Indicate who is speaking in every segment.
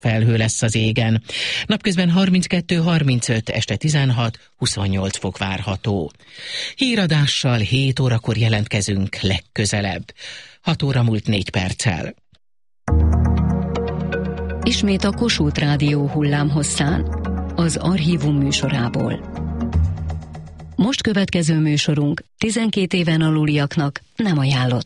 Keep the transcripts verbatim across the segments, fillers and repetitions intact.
Speaker 1: felhő lesz az égen. Napközben harminckettő harmincöt, este tizenhat huszonnyolc fok várható. Híradással hét órakor jelentkezünk legközelebb. hat óra múlt négy perccel.
Speaker 2: Ismét a Kossuth Rádió hullámhosszán, az Archívum műsorából. Most következő műsorunk tizenkét éven aluliaknak nem ajánlott.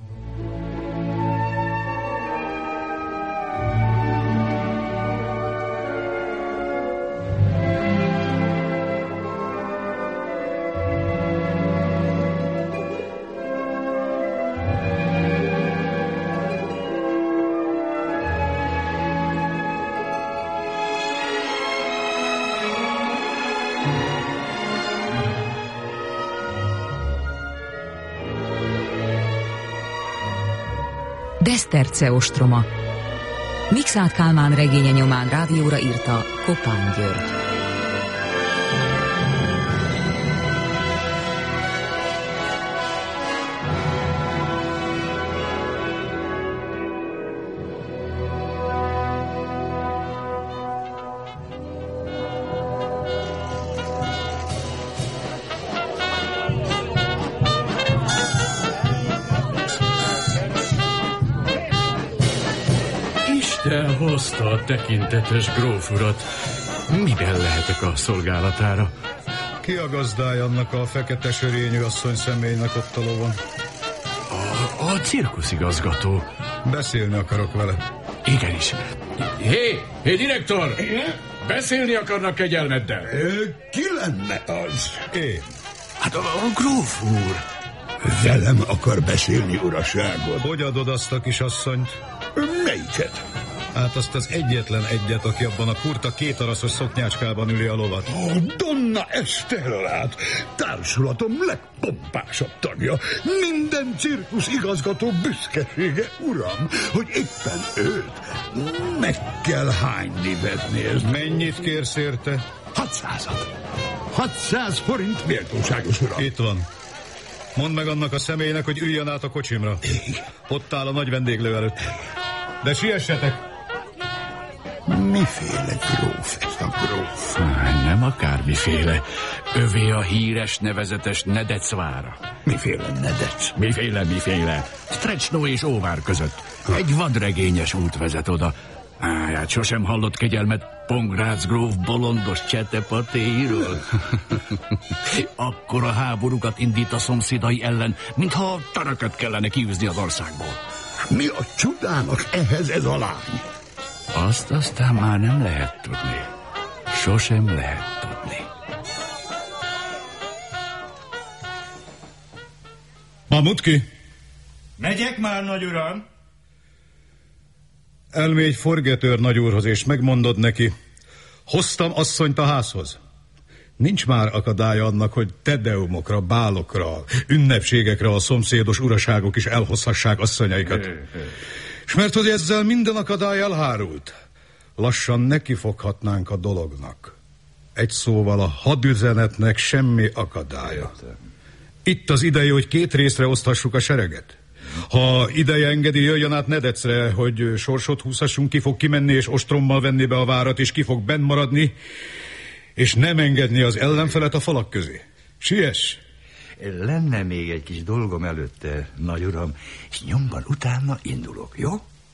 Speaker 3: Beszterce ostroma. Mikszát Kálmán regénye nyomán rádióra írta Kopány György.
Speaker 4: Isten hozta a tekintetes gróf urat. Miben lehetek a szolgálatára?
Speaker 5: Ki a gazdája annak a fekete sörényű asszony személynek ott a lovon?
Speaker 4: A, a cirkuszigazgató.
Speaker 5: Beszélni akarok vele.
Speaker 4: Igenis. Hé, hé, direktor! Beszélni akarnak kegyelmeddel?
Speaker 6: Ki lenne az?
Speaker 5: Én.
Speaker 4: Hát a, a gróf úr.
Speaker 6: Velem akar beszélni, uraságot.
Speaker 5: Hogy adod azt a kisasszonyt?
Speaker 6: Melyiket?
Speaker 5: Hát azt az egyetlen egyet, aki abban a kurta kétaraszos szoknyácskában üli a lovat.
Speaker 6: Ó, Donna Estellát, társulatom legpompásabb tagja. Minden cirkusz igazgató büszkesége, uram, hogy éppen őt meg kell hányni vedni. Ez
Speaker 5: mennyit kérsz érte?
Speaker 6: Hatszázat. Hatszáz forint méltóságos, uram.
Speaker 5: Itt van. Mondd meg annak a személynek, hogy üljön át a kocsimra. Ott áll a nagy vendéglő előtt. De siessetek!
Speaker 6: Miféle gróf ez a gróf?
Speaker 4: Nem akármiféle. Övé a híres, nevezetes Nedecvára.
Speaker 6: Miféle Nedec?
Speaker 4: Miféle, miféle. Strecno és Óvár között. Egy vadregényes út vezet oda. Áját, sosem hallott kegyelmet Pongrácz gróf bolondos csetepatéiről? Akkor a háborúkat indít a szomszédai ellen, mintha a tarakat kellene kiűzni az országból.
Speaker 6: Mi a csodának ehhez ez a lány?
Speaker 4: Azt aztán már nem lehet tudni. Sosem lehet tudni.
Speaker 5: Mamutki!
Speaker 7: Megyek már, nagyuram!
Speaker 5: Elmégy forgetőr nagyúrhoz, és megmondod neki, hoztam asszonyt a házhoz. Nincs már akadálya annak, hogy tedeumokra, bálokra, ünnepségekre a szomszédos uraságok is elhozhassák asszonyaikat. És mert hogy ezzel minden akadály elhárult, lassan nekifoghatnánk a dolognak. Egy szóval a hadüzenetnek semmi akadálya. Itt az ideje, hogy két részre oszthassuk a sereget. Ha ideje engedi, jöjjön át Nedecre, hogy sorsot húzhassunk, ki fog kimenni és ostrommal venni be a várat, és ki fog benn maradni, és nem engedni az ellenfelet a falak közé. Siess!
Speaker 7: Lenne még egy kis dolgom előtte, nagyuram, és nyomban utána indulok, jó?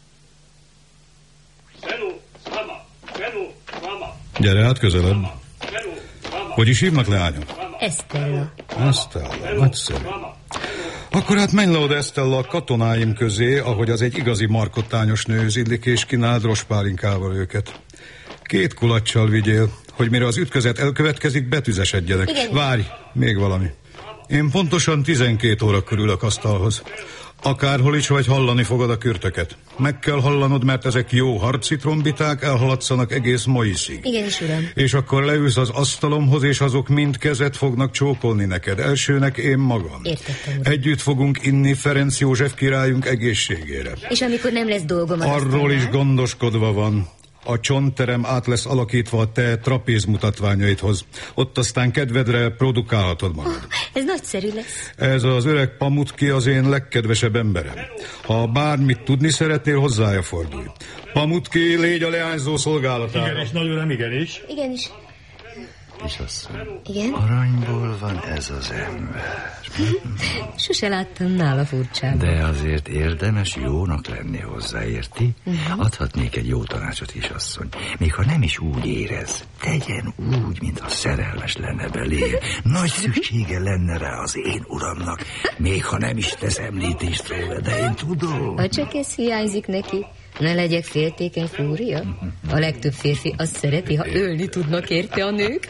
Speaker 5: Gyere át közelebb. Hogy is hívnak, leányom?
Speaker 2: Esztella.
Speaker 5: Esztella, nagyszerű. Akkor hát menj le oda, Esztella, a katonáim közé, ahogy az egy igazi markottányos nő zillik, és kínáld rospálinkával őket. Két kulaccsal vigyél, hogy mire az ütközet elkövetkezik, betüzesedjenek. Igen. Várj, még valami. Én pontosan tizenkét óra körülök asztalhoz. Akárhol is vagy, hallani fogod a kürtöket. Meg kell hallanod, mert ezek jó harci trombiták, elhaladszanak egész Moiszig.
Speaker 2: Igenis, uram.
Speaker 5: És akkor leülsz az asztalomhoz, és azok mind kezet fognak csókolni neked. Elsőnek én magam.
Speaker 2: Értettem.
Speaker 5: Együtt fogunk inni Ferenc József királyunk egészségére.
Speaker 2: És amikor nem lesz dolgom az
Speaker 5: arról
Speaker 2: asztalnál?
Speaker 5: is gondoskodva van. A csontterem át lesz alakítva a te trapéz mutatványaidhoz. Ott aztán kedvedre produkálhatod magad.
Speaker 8: Oh, ez nagyszerű lesz.
Speaker 5: Ez az öreg Pamutki az én legkedvesebb emberem. Ha bármit tudni szeretnél, hozzája fordulj. Pamutki, légy a leányzó szolgálatában.
Speaker 9: Igenis, nagyon nem igenis.
Speaker 8: Igenis.
Speaker 7: Kisasszony,
Speaker 8: igen?
Speaker 7: Aranyból van ez az ember.
Speaker 2: Sose láttam nála furcsán.
Speaker 7: De azért érdemes jónak lenni hozzá, érti? Uh-huh. Adhatnék egy jó tanácsot, kisasszony. Még ha nem is úgy érez, tegyen úgy, mint a szerelmes lenne belé. Nagy szüksége lenne rá az én uramnak, még ha nem is tesz említést róla, de én tudom.
Speaker 2: Ha csak ez hiányzik neki, ne legyek féltékeny fúria. A legtöbb férfi azt szereti, ha ölni tudnak érte a nők.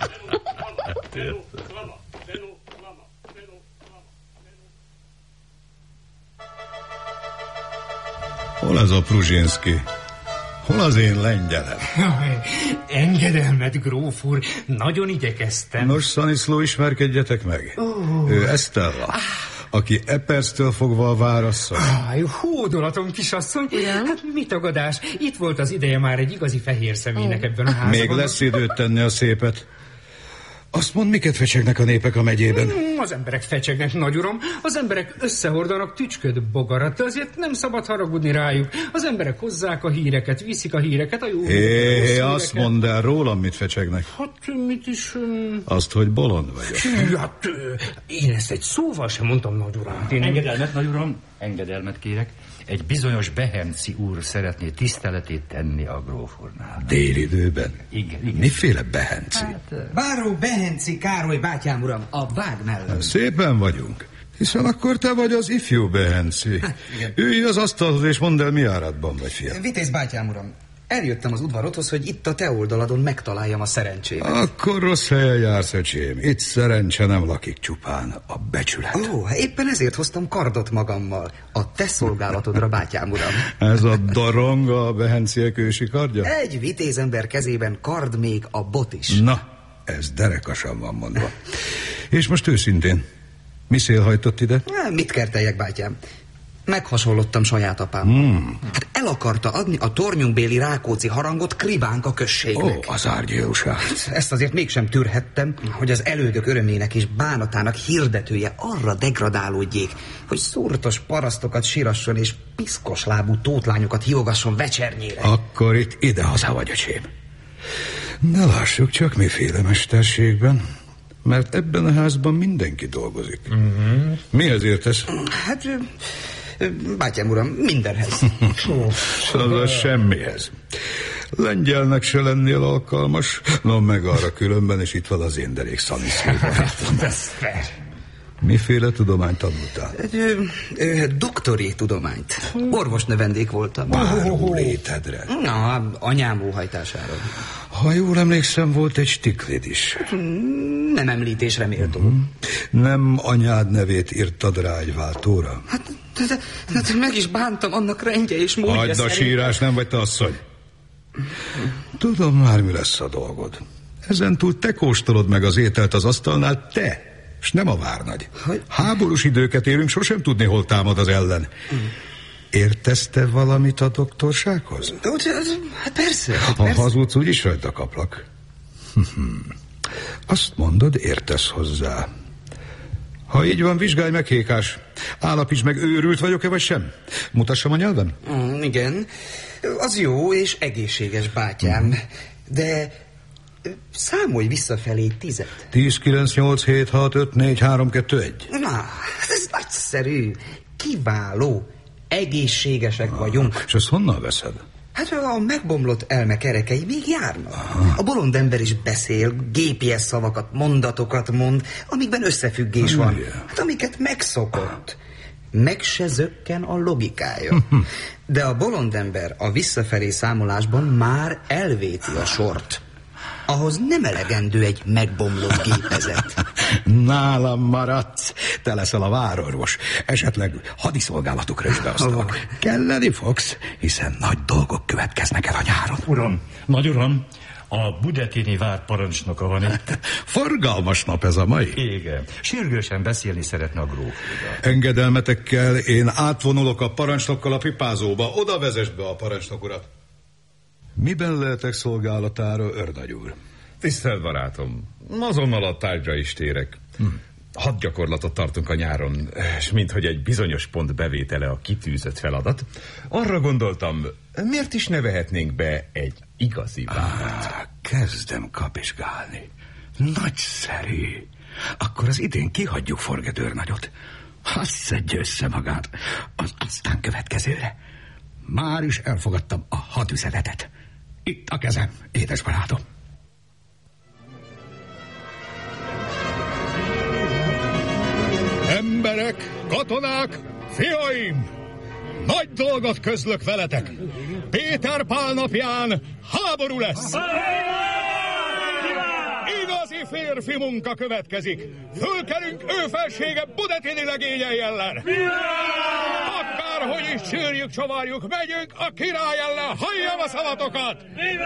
Speaker 5: Hol ez a Pruzsinszki? Hol az én lengyelem?
Speaker 9: Engedelmet, gróf úr, nagyon igyekeztem.
Speaker 5: Nos, Szaniszló, ismerkedjetek meg. Oh. Ő Esztella, ah. aki e perctől fogva a várasszony.
Speaker 9: Ah, hódolatom, kisasszony.
Speaker 2: Igen?
Speaker 9: Hát mi tagadás? Itt volt az ideje már egy igazi fehér személynek ebben a házban.
Speaker 5: Még lesz időt tenni a szépet. Azt mondd, miket fecsegnek a népek a megyében?
Speaker 9: Mm, az emberek fecsegnek, nagyuram. Az emberek összehordanak tücsköd bogarat, de azért nem szabad haragudni rájuk. Az emberek hozzák a híreket, viszik a híreket, a jó
Speaker 5: híreket. Hé, azt mondd el, rólam mit fecsegnek?
Speaker 9: Hát mit is... Um...
Speaker 5: Azt, hogy bolond vagyok.
Speaker 9: Hát én ezt egy szóval sem mondtam, nagyuram. Én...
Speaker 7: Engedelmet, nagyuram, engedelmet kérek. Egy bizonyos Behenci úr szeretné tiszteletét tenni a gróf úrnál.
Speaker 5: Délidőben?
Speaker 7: Igen, igen.
Speaker 5: Miféle Behenci?
Speaker 10: Hát, báró Behenci Károly bátyám, uram, a vág mellett.
Speaker 5: Szépen vagyunk. Hiszen akkor te vagy az ifjú Behenci. Hát, ülj az asztalhoz és mondd el, mi áradban vagy, fiam.
Speaker 10: Vitéz bátyám, uram, eljöttem az udvarothoz, hogy itt a te oldaladon megtaláljam a szerencsémet.
Speaker 5: Akkor rossz helyen jársz, öcsém. Itt szerencse nem lakik, csupán a becsület.
Speaker 10: Ó, éppen ezért hoztam kardot magammal. A te szolgálatodra, bátyám, uram.
Speaker 5: Ez a daronga a Behenciek ősi kardja?
Speaker 10: Egy vitézember kezében kard, még a bot is.
Speaker 5: Na, ez derekasan van mondva. És most őszintén, mi szél hajtott ide?
Speaker 10: Mit kerteljek, bátyám? Meghasonlottam saját apám.
Speaker 5: Hmm.
Speaker 10: Hát el akarta adni a tornyunkbéli Rákóczi harangot Krivánka községnek.
Speaker 5: Ó, az árgyilóság.
Speaker 10: Ezt azért mégsem tűrhettem, hogy az elődök örömének és bánatának hirdetője arra degradálódjék, hogy szúrtos parasztokat sírasson és piszkos lábú tótlányokat hívogasson vecsernyére.
Speaker 5: Akkor itt ide-haza vagy, öcsém. Ne lássuk csak miféle mesterségben, mert ebben a házban mindenki dolgozik. Uh-huh. Mihez értesz?
Speaker 10: Hát... Bátyám, uram, mindenhez.
Speaker 5: Szóval semmihez. Lengyelnek se lennél alkalmas, no meg arra különben, és itt van az én derék Szaniszlóban. Miféle tudományt tanultál?
Speaker 10: Doktori tudományt. Orvos növendék voltam.
Speaker 5: Báró létedre.
Speaker 10: Na, anyám óhajtására.
Speaker 5: Ha jól emlékszem, volt egy stiklid is.
Speaker 10: Nem említésre méltó.
Speaker 5: Mm-hmm. Nem anyád nevét írtad rá egy váltóra?
Speaker 10: Hát, de, de, de, de meg is bántam annak rendje és módja.
Speaker 5: Hagyd a sírás, nem vagy te asszony. Tudom már, mi lesz a dolgod. Ezentúl te kóstolod meg az ételt az asztalnál, te, és nem a várnagy. Hogy? Háborús időket élünk, sosem tudni, hol támad az ellen. Mm. Értesz te valamit a doktorsághoz?
Speaker 10: Hát persze.
Speaker 5: Ha persze. Hazudsz, úgyis rajta kaplak. Azt mondod, értesz hozzá. Ha így van, vizsgálj meg, Hékás. Állapítsd meg, őrült vagyok-e, vagy sem. Mutassam a nyelven?
Speaker 10: Mm, igen. Az jó és egészséges, bátyám. Mm. De számolj visszafelé tizet.
Speaker 5: Tíz, kilenc, nyolc, hét, hat, öt, négy, három, kettő, egy.
Speaker 10: Na, ez nagyszerű. Kiváló. Egészségesek ah, vagyunk.
Speaker 5: És ezt honnan veszed?
Speaker 10: Hát a megbomlott elme kerekei még járnak. Aha. A bolond ember is beszél, gé pé es szavakat, mondatokat mond, amikben összefüggés van. Hát amiket megszokott. Meg se zökken a logikája. De a bolond ember a visszafelé számolásban már elvéti a sort. Ahhoz nem elegendő egy megbomlott gépezet.
Speaker 5: Nálam maradsz, te leszel a várorvos. Esetleg hadiszolgálatukra is beosztalak. Oh. Kelleni fogsz, hiszen nagy dolgok következnek el a nyáron.
Speaker 9: Uram, nagy uram, a Budetini vár parancsnoka van itt.
Speaker 5: Forgalmas nap ez a mai.
Speaker 7: Igen, sürgősen beszélni szeretne a gróf.
Speaker 5: Engedelmetekkel én átvonulok a parancsnokkal a pipázóba. Oda vezess be a parancsnok urat. Miben lehetek szolgálatára, őrnagy úr?
Speaker 8: Tisztelt barátom, azonnal a tárgyra is térek. Hm. Hadgyakorlatot tartunk a nyáron, és minthogy egy bizonyos pont bevétele a kitűzött feladat, arra gondoltam, miért is ne vehetnénk be egy igazi várat?
Speaker 6: Ah, kezdem kapizsgálni. Nagyszerű. Akkor az idén kihagyjuk Forget őrnagyot. Azt szedje össze magát, az aztán következőre. Már is elfogadtam a hadüzenetet. Itt a kezem, édes barátom.
Speaker 5: Emberek, katonák, fiaim! Nagy dolgot közlök veletek! Péter Pál napján háború lesz! Igazi férfi munka következik! Fölkelünk ő felsége Budetini legényei ellen! Akárhogy is sírjük, csavarjuk, megyünk a király ellen! Halljam a szavatokat!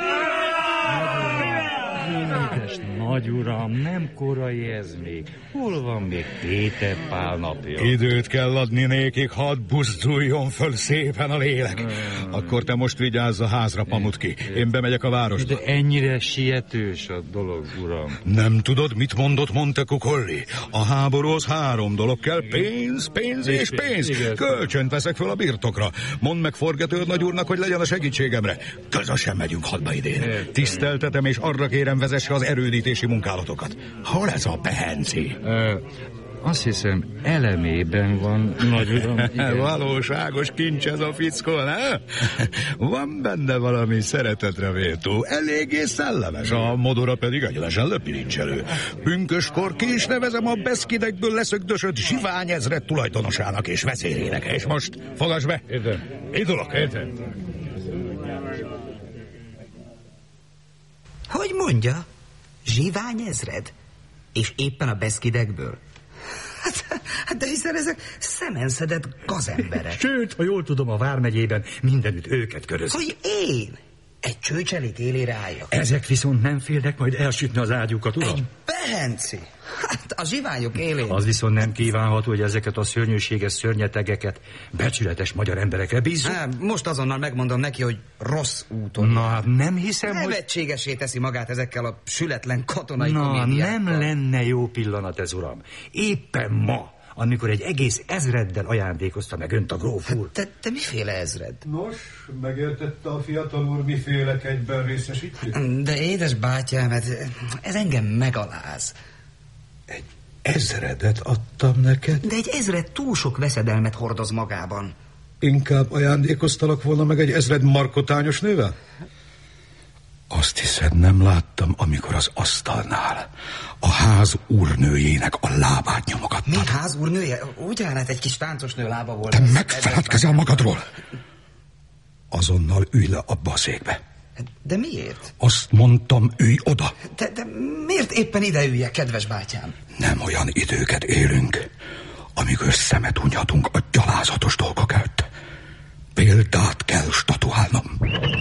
Speaker 7: Édes nagy uram, nem korai ez még. Hol van még Péter Pál napja?
Speaker 5: Időt kell adni nékik, hadd buzduljon föl szépen a lélek. Hmm. Akkor te most vigyázz a házra, Pamutki. Én bemegyek a városba.
Speaker 7: De ennyire sietős a dolog, uram.
Speaker 5: Nem tudod, mit mondott Montecuccoli? A háborúhoz három dolog kell, pénz, pénz és pénz. Kölcsönt veszek föl a birtokra. Mondd meg Forget őrnagy úrnak, hogy legyen a segítségemre. Közösen megyünk hadba idén. Tiszteltetem, és arra kérem, vezesse az erődítési munkálatokat. Hol ez a behenci?
Speaker 7: Uh, azt hiszem, elemében van, nagy uram.
Speaker 5: Valóságos kincs ez a fickó, ne? Van benne valami szeretetre méltó, eléggé szellemes, a modora pedig egyenesen löpirincselő. Pünköskor ki is nevezem a Beszkidekből leszögdösött Zsivány ezred tulajdonosának és vezérének. És most fogass be! Indulok!
Speaker 10: Hogy mondja? Zsivány ezred? És éppen a Beszkidekből? Hát, hát de hiszen ezek szemenszedett gazemberek.
Speaker 6: Sőt, ha jól tudom, a Vármegyében mindenütt őket körözik.
Speaker 10: Hogy én? Egy csőcselit élére álljak?
Speaker 6: Ezek viszont nem félnek majd elsütni az ágyukat, uram?
Speaker 10: Egy behenci? Hát a zsiványok élén.
Speaker 6: Az viszont nem kívánható, hogy ezeket a szörnyűséges szörnyetegeket becsületes magyar emberekre bízzuk.
Speaker 10: Hát, most azonnal megmondom neki, hogy rossz úton.
Speaker 6: Na, hát nem hiszem, hogy...
Speaker 10: Nevetségesé teszi magát ezekkel a sületlen katonai
Speaker 6: Na,
Speaker 10: komédiákkal.
Speaker 6: nem lenne jó pillanat ez, uram. Éppen ma, amikor egy egész ezreddel ajándékozta meg önt a gróf úr.
Speaker 10: Te, te miféle ezred?
Speaker 5: Nos, megértette a fiatal úr, miféle kegyben részesítjük?
Speaker 10: De édes bátyám, ez, ez engem megaláz.
Speaker 5: Egy ezredet adtam neked?
Speaker 10: De egy ezred túl sok veszedelmet hordoz magában.
Speaker 5: Inkább ajándékoztalak volna meg egy ezred markotányos nővel? Azt hiszed, nem láttam, amikor az asztalnál a ház úrnőjének a lábát nyomogattad.
Speaker 10: Mi ház úrnője? Úgy állát egy kis táncos nő lába volt.
Speaker 5: Te megfeledkezel magadról. Azonnal ülj le abba a székbe.
Speaker 10: De miért?
Speaker 5: Azt mondtam, ülj oda.
Speaker 10: De, de miért éppen ide üljek, kedves bátyám?
Speaker 5: Nem olyan időket élünk, amikor szemet hunyhatunk a gyalázatos dolgok előtt. Példát kell statuálnom.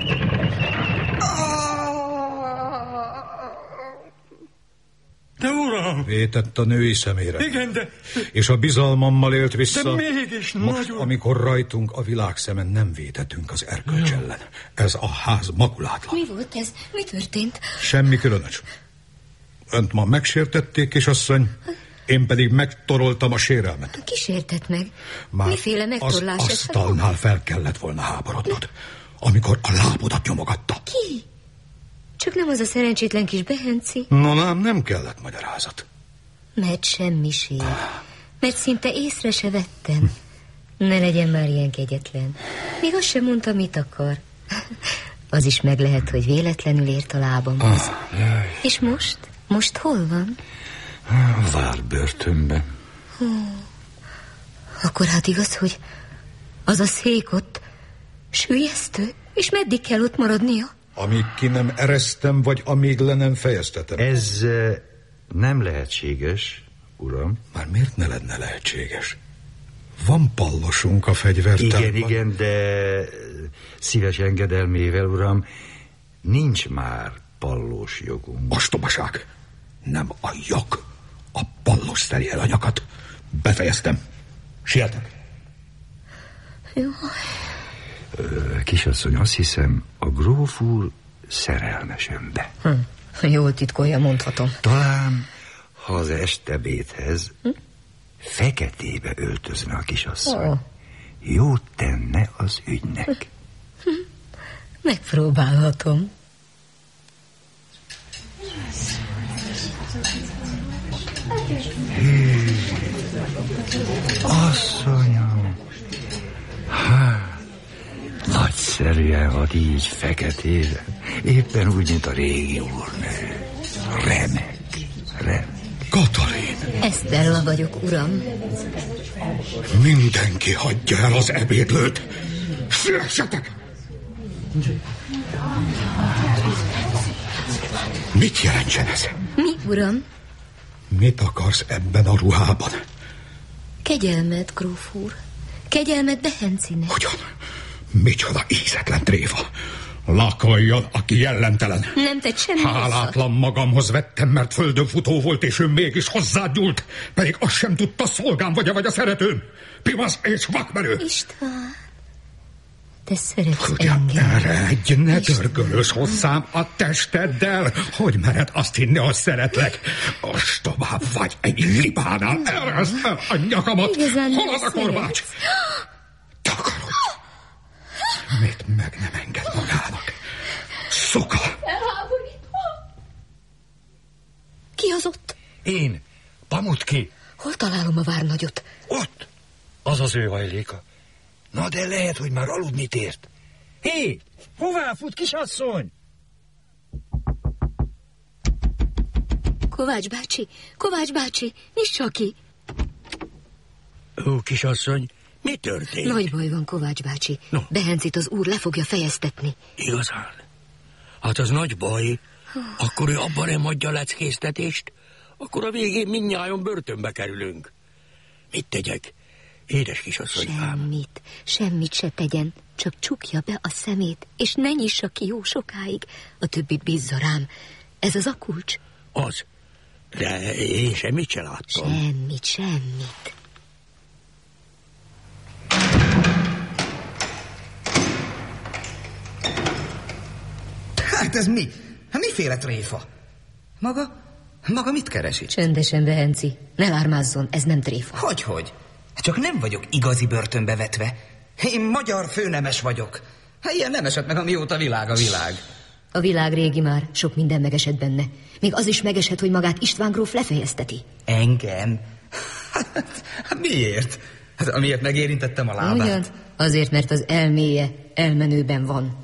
Speaker 6: De uram!
Speaker 5: Vétett a női szemére.
Speaker 6: Igen, de...
Speaker 5: És a bizalmammal élt vissza.
Speaker 6: De mégis,
Speaker 5: most,
Speaker 6: nagyon...
Speaker 5: amikor rajtunk a világ szemen nem vétetünk az erkölcs ellen. Ez a ház makulátlan.
Speaker 2: Mi volt ez? Mi történt?
Speaker 5: Semmi különös. Önt ma megsértették, kisasszony, én pedig megtoroltam a sérelmet.
Speaker 2: Ki sértett meg?
Speaker 5: Már
Speaker 2: miféle megtorlás?
Speaker 5: az asztalnál fel kellett volna háborodnod, amikor a lábodat nyomogatta.
Speaker 2: Ki? Csak nem az a szerencsétlen kis behenci?
Speaker 5: No, nem, nem kellett magyarázat.
Speaker 2: Mert semmiség. Mert szinte észre se vettem. Ne legyen már ilyen kegyetlen. Még azt sem mondta, mit akar. Az is meg lehet, hogy véletlenül ért a lábamhoz. Ah, és most? Most hol van?
Speaker 7: Várbörtönben.
Speaker 2: Hú. Akkor hát igaz, hogy az a szék ott süllyesztő, és meddig kell ott maradnia?
Speaker 5: Amíg ki nem eresztem, vagy amíg le nem fejeztetem.
Speaker 7: Ez uh, nem lehetséges, uram.
Speaker 5: Már miért ne lenne lehetséges? Van pallosunk a fegyvertárban.
Speaker 7: Igen, igen, de szíves engedelmével, uram, nincs már pallós jogunk.
Speaker 5: Ostobaság! Nem a jog. A pallós szeri el a nyakat. Befejeztem. Sietek.
Speaker 2: Jó.
Speaker 7: Kisasszony, azt hiszem, a gróf úr szerelmesömbe.
Speaker 2: Hm. Jól titkolja, mondhatom.
Speaker 7: Talán, ha az estebédhez hm? feketébe öltözne a kisasszony, oh. jót tenne az ügynek.
Speaker 2: Hm. Megpróbálhatom.
Speaker 7: Hű, asszonyom, hát, nagyszerűen hat így feketébe, éppen úgy, mint a régi úrnő. Remek, remek.
Speaker 5: Katalin!
Speaker 2: Esztella vagyok, uram.
Speaker 5: Mindenki hagyja el az ebédlőt. Szülessetek! Mit jelentsen ez?
Speaker 2: Mi, uram?
Speaker 5: Mit akarsz ebben a ruhában?
Speaker 2: Kegyelmet, gróf úr. Kegyelmet Behencinek.
Speaker 5: Hogyan? Micsoda ízetlen tréfa. Lakoljon, aki jellentelen.
Speaker 2: Nem tett semmi.
Speaker 5: Hálátlan magamhoz vettem, mert földön futó volt, és ő mégis hozzád gyúlt. Pedig azt sem tudta, szolgám vagy-e vagy a szeretőm. Pimasz és vakmerő.
Speaker 2: István, te szeretsz
Speaker 5: Ugyan
Speaker 2: engem.
Speaker 5: eredj, ne törgölös hozzám a testeddel. Hogy mered azt hinni, hogy szeretlek? Ostobább vagy egy libánál. Ereszd el a nyakamat. Hol az a korbács? Takarod. Mit meg nem enged magának? Szoka!
Speaker 2: Ki az ott?
Speaker 11: Én, Pamutki.
Speaker 2: Hol találom a várnagyot?
Speaker 11: Ott! Az az ő hajléka. Na de lehet, hogy már aludni tért. Hé, hová fut, kisasszony?
Speaker 2: Kovács bácsi, Kovács bácsi, nyissa ki!
Speaker 11: Ó, kisasszony, mi történt?
Speaker 2: Nagy baj van, Kovács bácsi.
Speaker 11: No.
Speaker 2: Behencit az úr le fogja fejeztetni.
Speaker 11: Igazán? Hát az nagy baj. Akkor ő abban nem adja leckéztetést, akkor a végén mindnyájon börtönbe kerülünk. Mit tegyek? Édes kisasszonykám.
Speaker 2: Semmit, semmit se tegyen, csak csukja be a szemét, és ne nyissa ki jó sokáig. A többit bízza rám. Ez az a kulcs?
Speaker 11: Az. De én semmit se láttam.
Speaker 2: Semmit, semmit.
Speaker 10: Hát ez mi? Miféle tréfa? Maga? Maga mit keres itt?
Speaker 2: Csöndesen, Behenci. Ne lármázzon, ez nem tréfa.
Speaker 10: Hogyhogy? Csak nem vagyok igazi börtönbe vetve. Én magyar főnemes vagyok. Ilyen nem esett meg, amióta világ a világ.
Speaker 2: A világ régi már, sok minden megesett benne. Még az is megesett, hogy magát István gróf lefejezteti.
Speaker 10: Engem? Hát miért? Hát amiért megérintettem a lábát.
Speaker 2: Ugyan? Azért, mert az elméje elmenőben van.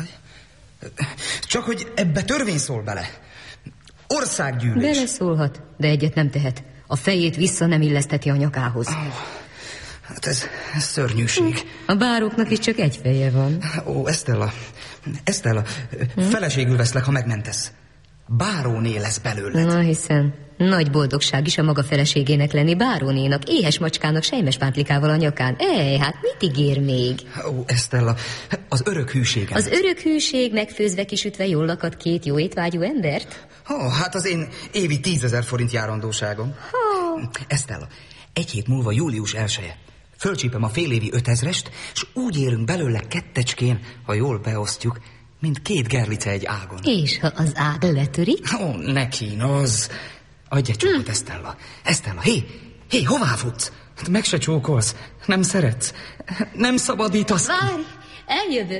Speaker 10: Csak hogy ebbe törvény szól bele. Országgyűlés.
Speaker 2: Beleszólhat, de egyet nem tehet. A fejét vissza nem illeszteti a nyakához.
Speaker 10: Oh, hát ez, ez szörnyűség.
Speaker 2: A báróknak is csak egy feje van.
Speaker 10: Ó, Esztella, Esztella, hm? feleségül veszlek, ha megmentesz. Báróné lesz belőled.
Speaker 2: Na hiszen, nagy boldogság is a maga feleségének lenni bárónénak, éhes macskának sejmes pántlikával a nyakán. Ej, hát mit ígér még?
Speaker 10: Ó, Esztella, az örök hűségem.
Speaker 2: Az örök hűség megfőzve kisütve jól lakad két jó étvágyú embert?
Speaker 10: Ó, hát az én évi tízezer forint járandóságom.
Speaker 2: Ha.
Speaker 10: Esztella, egy hét múlva július elseje. Fölcsípem a félévi ötezrest, és úgy érünk belőle kettecskén, ha jól beosztjuk, mint két gerlice egy ágon.
Speaker 2: És ha az ág letörik?
Speaker 10: Ó, ne kínoz. Adj egy csókot, hm. Esztella. Esztella, hé, hé, hová futsz? Meg se csókolsz. Nem szeretsz. Nem szabadítasz.
Speaker 2: Várj, eljövök.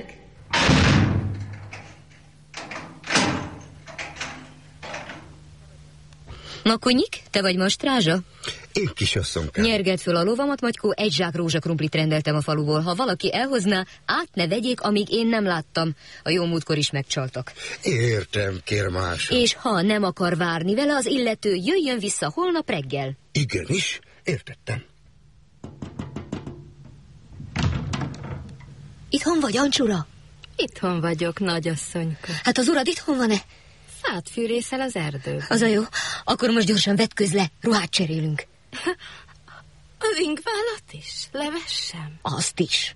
Speaker 2: Makonyik, te vagy ma strázsa?
Speaker 7: Én kisasszonykám.
Speaker 2: Nyergeld föl a lovamat, Magykó, egy zsák rózsakrumplit rendeltem a faluból. Ha valaki elhozná, át ne vegyék, amíg én nem láttam. A jó múltkor is megcsaltak.
Speaker 7: Értem, kérmás.
Speaker 2: És ha nem akar várni vele, az illető jöjjön vissza holnap reggel.
Speaker 7: Igenis, értettem.
Speaker 2: Itthon vagy, Ancsura?
Speaker 12: Itthon vagyok, nagyasszonyka.
Speaker 2: Hát az urad itthon van-e?
Speaker 12: Fát fűrészel az erdőben.
Speaker 2: Az a jó. Akkor most gyorsan vetközz le, ruhát cserélünk.
Speaker 12: Az ingválat is? Levessem?
Speaker 2: Azt is.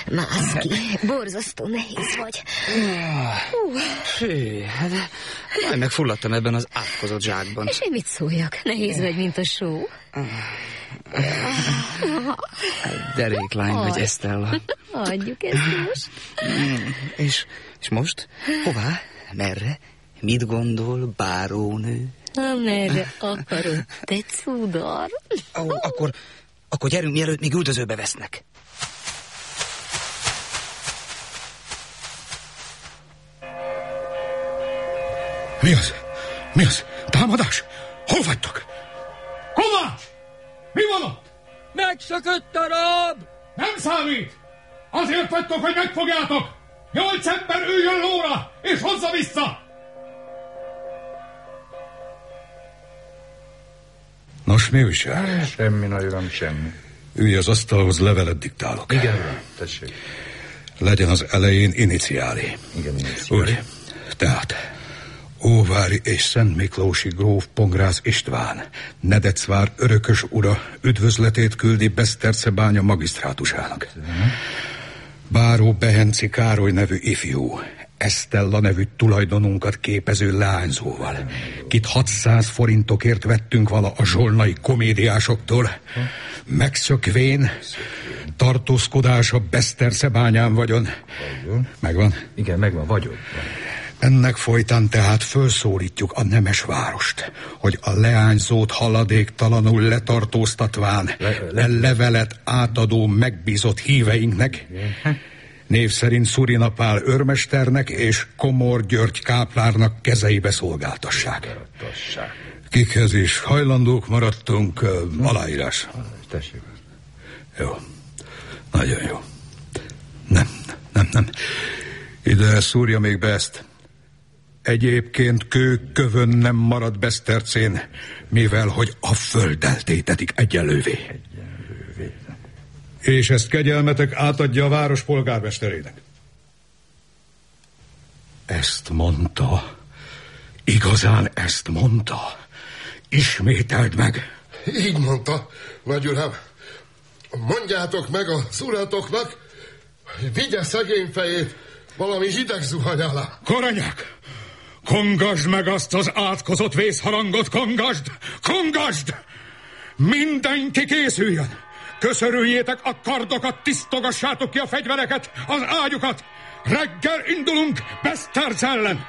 Speaker 2: Mász ki, borzasztó nehéz vagy.
Speaker 10: Uh. Hű, hát majd megfulladtam ebben az átkozott zsákban.
Speaker 2: És én mit szóljak? Nehéz vagy, mint a só.
Speaker 10: Deréklány vagy, Estella.
Speaker 2: Hagyjuk ezt most.
Speaker 10: És, és most? Hová? Merre? Mit gondol, bárónő?
Speaker 2: Amerre akarod, te cudar.
Speaker 10: Ó, akkor, akkor gyerünk, mielőtt még üldözőbe vesznek.
Speaker 5: Mi az? Mi az? Támadás? Hol vagytok? Kovács! Mi van ott?
Speaker 11: Megszökött a rab!
Speaker 5: Nem számít! Azért vagytok, hogy megfogjátok! Nyolc ember üljön lóra, és hozza vissza! Nos, mi újság?
Speaker 8: Semmi, nagy uram, semmi.
Speaker 5: Ülj az asztalhoz, levelet diktálok.
Speaker 8: Igen, uram, tessék.
Speaker 5: Legyen az elején iniciálé.
Speaker 8: Igen, iniciálé.
Speaker 5: Úgy, tehát Óvári és Szent Miklósi gróf Pongrácz István, Nedecvár örökös ura üdvözletét küldi Besztercebánya magisztrátusának. Báró Behenci Károly nevű ifjú, Estella nevű tulajdonunkat képező leányzóval, kit hatszáz forintokért vettünk vala a zsolnai komédiásoktól, megszökvén tartózkodása Besztercebányán vagyon. Megvan?
Speaker 8: Igen, megvan, vagyok.
Speaker 5: Ennek folytán tehát fölszólítjuk a nemes várost, hogy a leányzót haladéktalanul letartóztatván le, le... levelet átadó megbízott híveinknek, név szerint Szurina Pál őrmesternek és Komor György káplárnak kezeibe szolgáltassák. Kikhez is hajlandók maradtunk, uh, aláírás.
Speaker 8: Tessék.
Speaker 5: Jó. Nagyon jó. Nem, nem, nem. Ide szúrja még be ezt. Egyébként kő kövön nem marad Besztercén, mivel hogy a földdel tétetik egyenlővé.
Speaker 8: Egyenlővé.
Speaker 5: És ezt kegyelmetek átadja a város polgármesterének. Ezt mondta. Igazán ezt mondta. Ismételd meg.
Speaker 13: Így mondta, nagyuram. Mondjátok meg az uratoknak, hogy vigye szegény fejét valami hideg zuhany alá.
Speaker 5: Koronyák! Kongasd meg azt az átkozott vészharangot, kongasd! Kongasd! Mindenki készüljön! Köszörüljétek a kardokat, tisztogassátok ki a fegyvereket, az ágyukat! Reggel indulunk Beszterc ellen!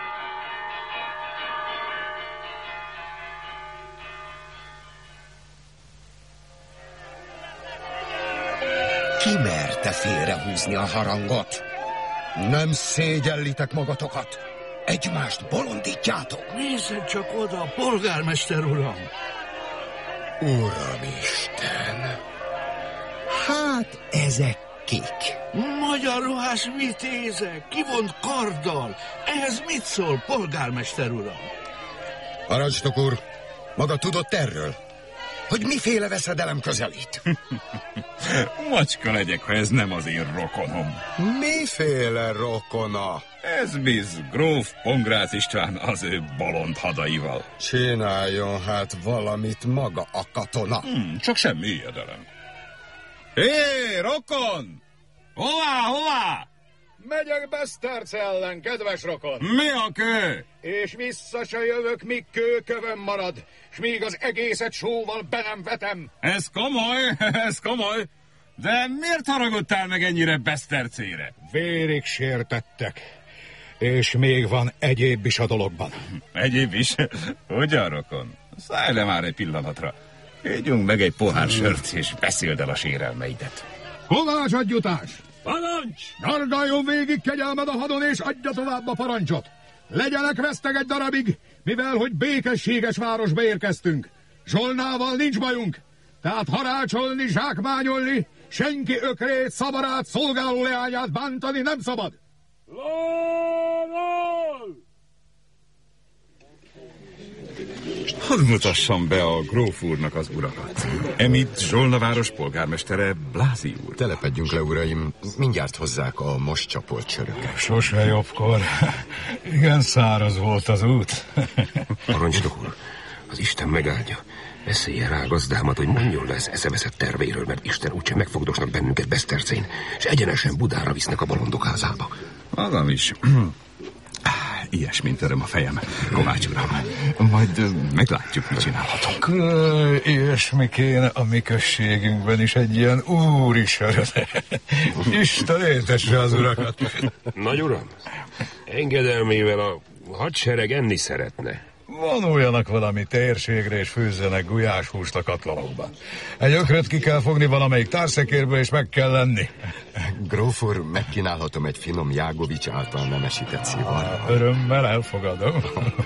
Speaker 14: Ki merte félrehúzni a harangot? Nem szégyellitek magatokat? Egymást bolondítjátok?
Speaker 11: Nézzen csak oda, polgármester uram!
Speaker 14: Uramisten! Hát ezek kik?
Speaker 11: Magyar ruhás vitézek, kivont karddal. Ehhez mit szól, polgármester uram?
Speaker 14: Parancsnok úr, maga tudott erről? Hogy miféle veszedelem közelít?
Speaker 8: Macska legyek, ha ez nem az én rokonom.
Speaker 14: Miféle rokona?
Speaker 8: Ez biz gróf Pongrácz István az ő bolond hadaival.
Speaker 14: Csináljon hát valamit maga a katona.
Speaker 8: Hmm, csak semmi ijedelem. Hé, rokon! Hová, hová?
Speaker 5: Megyek Beszterc ellen, kedves rokon.
Speaker 8: Mi a kő?
Speaker 5: És vissza se jövök, míg kőkövön marad, s míg az egészet sóval be nem vetem.
Speaker 8: Ez komoly, ez komoly. De miért haragudtál meg ennyire Besztercére?
Speaker 5: Vérig sértettek. És még van egyéb is a dologban.
Speaker 8: Egyéb is? Ugyan, rokon? Szállj le már egy pillanatra. Ígyunk meg egy pohár sört, és beszéld el a sérelmeidet.
Speaker 5: Hovás adjutás!
Speaker 11: Parancs!
Speaker 5: Nyargáljon végig kegyelmed a hadon, és adja tovább a parancsot. Legyenek veszteg egy darabig, mivel hogy békességes városba érkeztünk. Zsolnával nincs bajunk, tehát harácsolni, zsákmányolni, senki ökrét, szabarát, szolgáló leányát bántani nem szabad.
Speaker 11: Lóról!
Speaker 8: Hadd mutassam be a gróf úrnak az urakat. Emit Zsolnaváros polgármestere, Blázi úr.
Speaker 14: Telepedjünk le, uraim, mindjárt hozzák a most csapolt csöröket.
Speaker 5: Sose jobbkor. Igen száraz volt az út.
Speaker 14: Parancsnok úr,
Speaker 15: Az Isten megáldja. Beszélje rá a gazdámat, hogy mondjon le az eszeveszett tervéről, mert Isten úgyse megfogdosnak bennünket Besztercén, és egyenesen Budára visznek a bolondok házába.
Speaker 6: Magam is. Ilyesmint öröm a fejem, Kovács uram. Majd meglátjuk, mit csinálhatunk.
Speaker 5: Ilyesmi kéne a mi községünkben is, egy ilyen úri söröt. Isten éltesse az urakat.
Speaker 15: Nagy uram, engedelmével a hadsereg enni szeretne.
Speaker 5: Vonuljanak valami térségre, és főzzenek gulyáshúst a katlanokban. Egy ökröt ki kell fogni valamelyik társzekérből, és meg kell lenni.
Speaker 14: Gróf úr, megkínálhatom egy finom Jágovics által nemesített szívar.
Speaker 5: Örömmel elfogadom.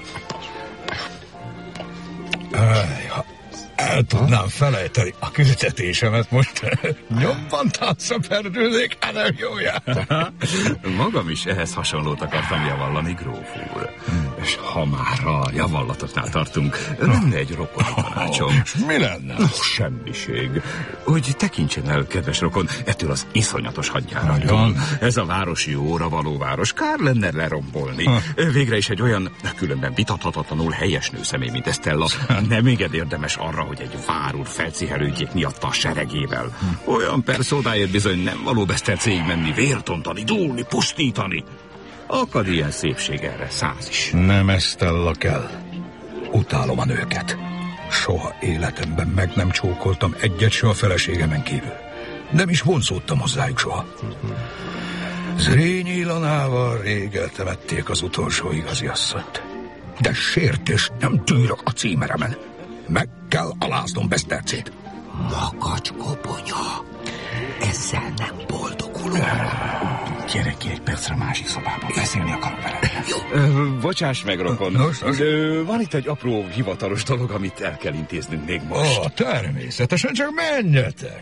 Speaker 5: Ha el tudnám felejteni a küldetésemet most, nyomban tánca perdülnék, hanem jóját.
Speaker 6: Magam is ehhez hasonlót akartam javallani, gróf úr. És ha már a javallatoknál tartunk, lenne egy rokoni tanácsom.
Speaker 5: Mi lenne?
Speaker 6: No, semmiség. Hogy tekintsen el, kedves rokon, ettől az iszonyatos hadjárattól. Ez a városi óra való város, kár lenne lerombolni. Ha. Végre is egy olyan, különben vitathatatlanul helyes nőszemély, mint Estella, nem inged érdemes arra, hogy egy várúr felcihelődjék miatta a seregével. Olyan perszódáért bizony nem való Besztercéig menni, vértontani, dúlni, pusztítani. Akad ilyen szépség erre, száz is.
Speaker 5: Nem Estella kell. Utálom a nőket. Soha életemben meg nem csókoltam egyet se a feleségemen kívül. Nem is vonzódtam hozzájuk soha. Zrínyi Ilanával rég eltemették az utolsó igazi asszonyt. De sértés nem tűrök a címeremen. Meg kell aláznom Besztercét.
Speaker 11: Makacs koponya. Ezzel nem boldogulunk.
Speaker 6: Gyere ki egy percre a másik szobába, beszélni akarok vele. Jó. Bocsáss meg, rokon. Nos, nos. Ö, van itt egy apró hivatalos dolog, amit el kell intéznünk még most.
Speaker 5: Ó, természetesen, csak menjetek.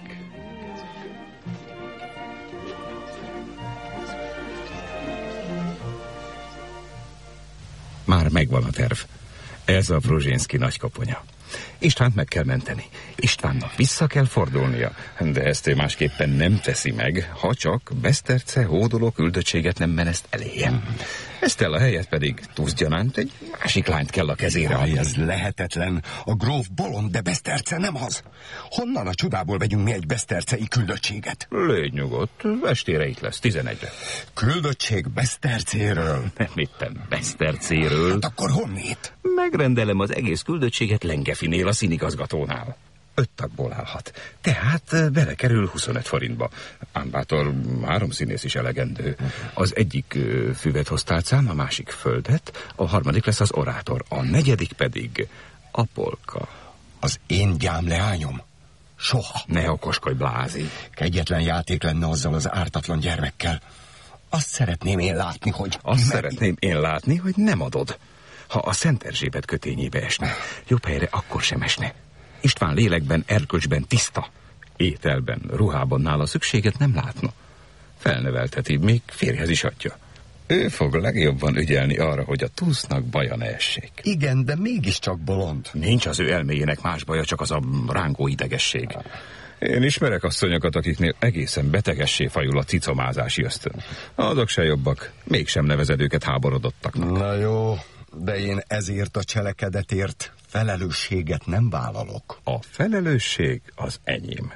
Speaker 6: Már megvan a terv. Ez a Brozsénszky nagykoponya. Istvánt meg kell menteni. Istvánnak vissza kell fordulnia, de ezt ő másképpen nem teszi meg, ha csak Beszterce hódoló küldöttséget nem meneszt eléje. Estella helyett pedig tuszgyanánt egy másik lányt kell a kezére adni.
Speaker 14: Ez lehetetlen. A gróf bolond, de Beszterce nem az. Honnan a csodából vegyünk mi egy besztercei küldöttséget?
Speaker 6: Légy nyugodt, estére itt lesz, tizenegyre.
Speaker 14: Küldöttség Besztercéről?
Speaker 6: Nem éppen Besztercéről.
Speaker 14: Hát akkor honnét?
Speaker 6: Megrendelem az egész küldöttséget Lengefinél, a színigazgatónál. Öt tagból állhat. Tehát belekerül huszonöt forintba. Ám bátor, három színész is elegendő. Az egyik füvet hoz tálcán, a másik földet, a harmadik lesz az orátor, a negyedik pedig a polka.
Speaker 14: Az én gyámleányom? Soha.
Speaker 6: Ne okoskodj, Blázi.
Speaker 14: Kegyetlen játék lenne azzal az ártatlan gyermekkel. Azt szeretném én látni, hogy...
Speaker 6: Azt meg... szeretném én látni, hogy nem adod. Ha a Szent Erzsébet kötényébe esne, jobb helyre akkor sem esne. István lélekben, erkölcsben tiszta. Ételben, ruhában nála szükséget nem látna. Felnevelteti, még férjhez is adja. Ő fog legjobban ügyelni arra, hogy a túsznak baja ne essék.
Speaker 14: Igen, de mégiscsak bolond.
Speaker 6: Nincs az ő elméjének más baja, csak az a rángó idegesség. Én ismerek asszonyokat, akiknél egészen betegessé fajul a cicomázási ösztön. Azok se jobbak, mégsem nevezed őket háborodottaknak.
Speaker 14: Na jó, de én ezért a cselekedetért felelősséget nem vállalok.
Speaker 6: A felelősség az enyém.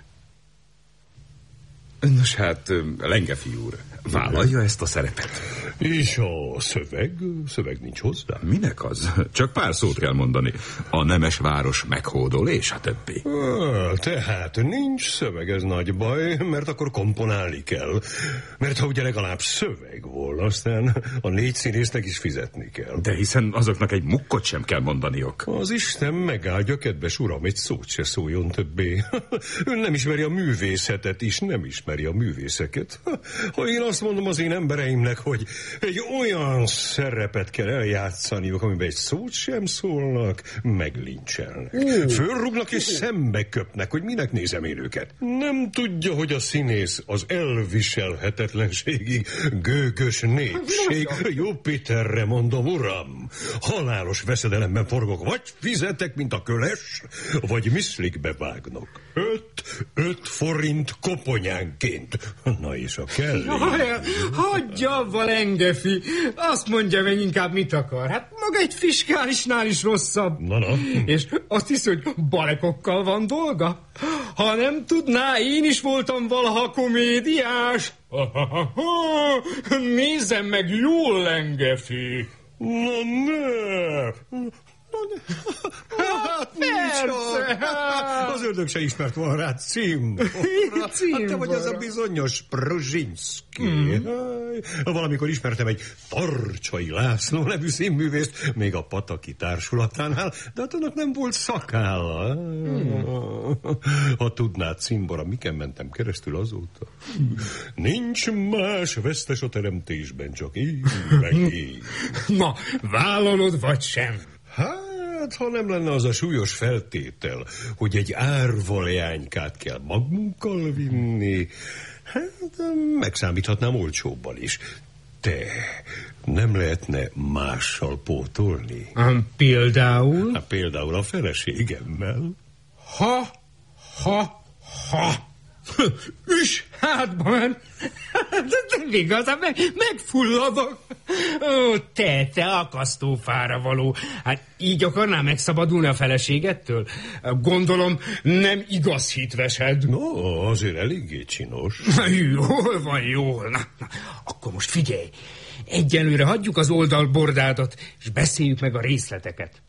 Speaker 6: Nos hát, Lengefi úr, vállalja ezt a szerepet?
Speaker 16: És a szöveg? Szöveg nincs hozzá?
Speaker 6: Minek az? Csak pár szót kell mondani. A nemes város meghódol, és a többi.
Speaker 16: Ah, tehát nincs szöveg, ez nagy baj, mert akkor komponálni kell. Mert ha ugye legalább szöveg volna, aztán a négy színésznek is fizetni kell.
Speaker 6: De hiszen azoknak egy mukkot sem kell mondaniok.
Speaker 16: Az Isten megáldja, kedves uram, egy szót se szóljon többé. Ön nem ismeri a művészetet is, nem ismeri a művészeket. Ha én azt mondom az én embereimnek, hogy egy olyan szerepet kell eljátszaniuk, amiben egy szót sem szólnak, meglincselnek. Mm. Fölrúgnak és szembe köpnek, hogy minek nézem én őket. Nem tudja, hogy a színész az elviselhetetlenségig gőgös népség. Jupiterre mondom, uram, halálos veszedelemben forgok, vagy fizetek, mint a köles, vagy miszlikbe vágnak. Öt öt forint koponyánként. Na és a kell.
Speaker 9: Hagyja abba, Lengefi. Azt mondja meg inkább, mit akar. Hát maga egy fiskálisnál is rosszabb.
Speaker 16: Na, na.
Speaker 9: És azt hiszi, hogy balekokkal van dolga? Ha nem tudná, én is voltam valaha komédiás. Nézzem meg jól, Lengefi.
Speaker 16: Na ne! Hát nincs. Az ördög se ismert volna rá címborra. Hát te vagy az a bizonyos Prozsinszki. Mm. Valamikor ismertem egy Tarcsai László nevű színművészt, még a Pataki Társulatánál, de hát annak nem volt szakálla. Mm. Ha tudnád, címbora, miken mentem keresztül azóta. Nincs más vesztes a teremtésben, csak én meg én.
Speaker 9: Na, vállalod vagy sem?
Speaker 16: Hát, ha nem lenne az a súlyos feltétel, hogy egy árvaljánykát kell magunkkal vinni, hát megszámíthatnám olcsóbban is. Te nem lehetne mással pótolni?
Speaker 9: Um, például?
Speaker 16: Hát, például a feleségemmel.
Speaker 9: Ha, ha, ha. Üs, hátba ment. De igazán meg, megfulladok. Ó, te, te akasztófára való. Hát így akarnál megszabadulni a feleségettől? Gondolom, nem igaz hitvesed.
Speaker 16: No, azért eléggé csinos.
Speaker 9: Jól van, jól. Na, na, akkor most figyelj. Egyelőre hagyjuk az oldalbordádat, és beszéljük meg a részleteket.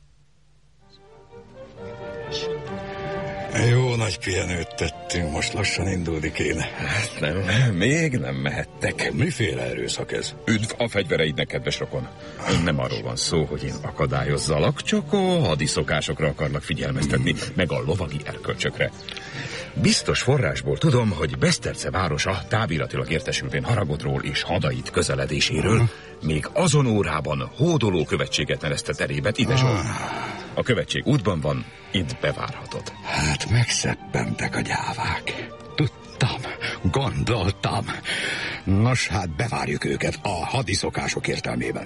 Speaker 6: Jó nagy pihenőt tettünk, most lassan indulni kéne.
Speaker 8: Hát nem, még nem mehettek.
Speaker 6: Miféle erőszak ez?
Speaker 8: Üdv a fegyvereidnek, kedves rokon. Nem arról van szó, hogy én akadályozzalak, csak a hadiszokásokra akarlak figyelmeztetni, meg a lovagi erkölcsökre. Biztos forrásból tudom, hogy Beszterce városa táviratilag értesülvén Haragodról és hadait közeledéséről még azon órában hódoló követséget nevezte erébet ide Zsolt. A követség útban van, itt bevárhatod.
Speaker 6: Hát megszeppentek a gyávák. Tudtam, gondoltam. Nos, hát bevárjuk őket a hadiszokások értelmében.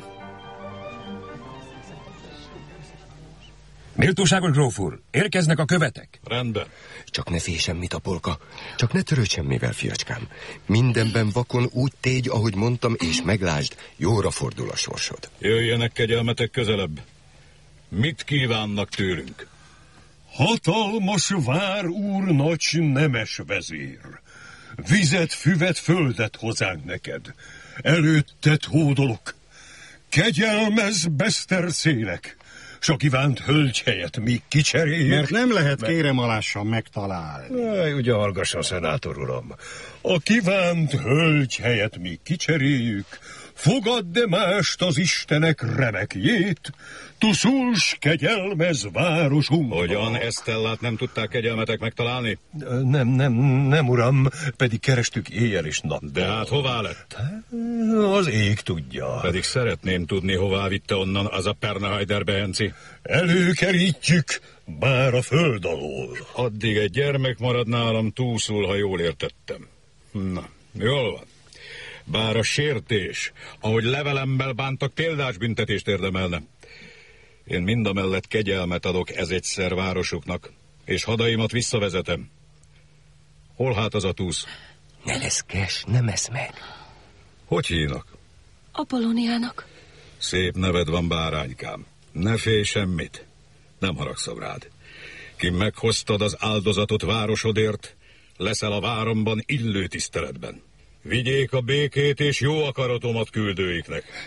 Speaker 15: Méltóságos gróf úr, érkeznek a követek.
Speaker 16: Rendben.
Speaker 15: Csak ne félj semmit, Apolka. Csak ne törődj semmivel, fiacskám. Mindenben vakon úgy tégy, ahogy mondtam, és meglásd, jóra fordul a sorsod.
Speaker 5: Jöjjenek kegyelmetek közelebb. Mit kívánnak tőlünk?
Speaker 16: Hatalmas vár úr, nagy nemes vezér. Vizet, füvet, földet hozánk neked. Előtted hódolok. Kegyelmez Besztercének. S a kívánt hölgyhelyet még kicseréljük.
Speaker 17: Mert nem lehet kérem alással megtalálni.
Speaker 16: Jaj, ugye hallgassa, szenátor uram. A kívánt hölgyhelyet még kicseréljük. Fogadd de mást az Istenek remekjét, tuszuls kegyelmez városunk.
Speaker 5: Hogyan, Esztellát nem tudták kegyelmetek megtalálni?
Speaker 16: Nem, nem, nem, uram, pedig kerestük éjjel és nap.
Speaker 5: De hát hová lett?
Speaker 16: Az ég tudja.
Speaker 5: Pedig szeretném tudni, hová vitte onnan az a Pernahajder Behenci.
Speaker 16: Előkerítjük, bár a föld alól.
Speaker 5: Addig egy gyermek marad nálam túszul, ha jól értettem. Na, jól van. Bár a sértés, ahogy levelemmel bántak, példás büntetést érdemelne. Én mindamellett kegyelmet adok ez egyszer városuknak, és hadaimat visszavezetem. Hol hát az a túsz?
Speaker 15: Ne leszkes, nem esz meg.
Speaker 5: Hogy hívnak?
Speaker 12: Apollóniának.
Speaker 5: Szép neved van, báránykám. Ne félj semmit. Nem haragszom rád. Ki meghoztad az áldozatot városodért, leszel a váromban illő tiszteletben. Vigyék a békét és jó akaratomat küldőiknek.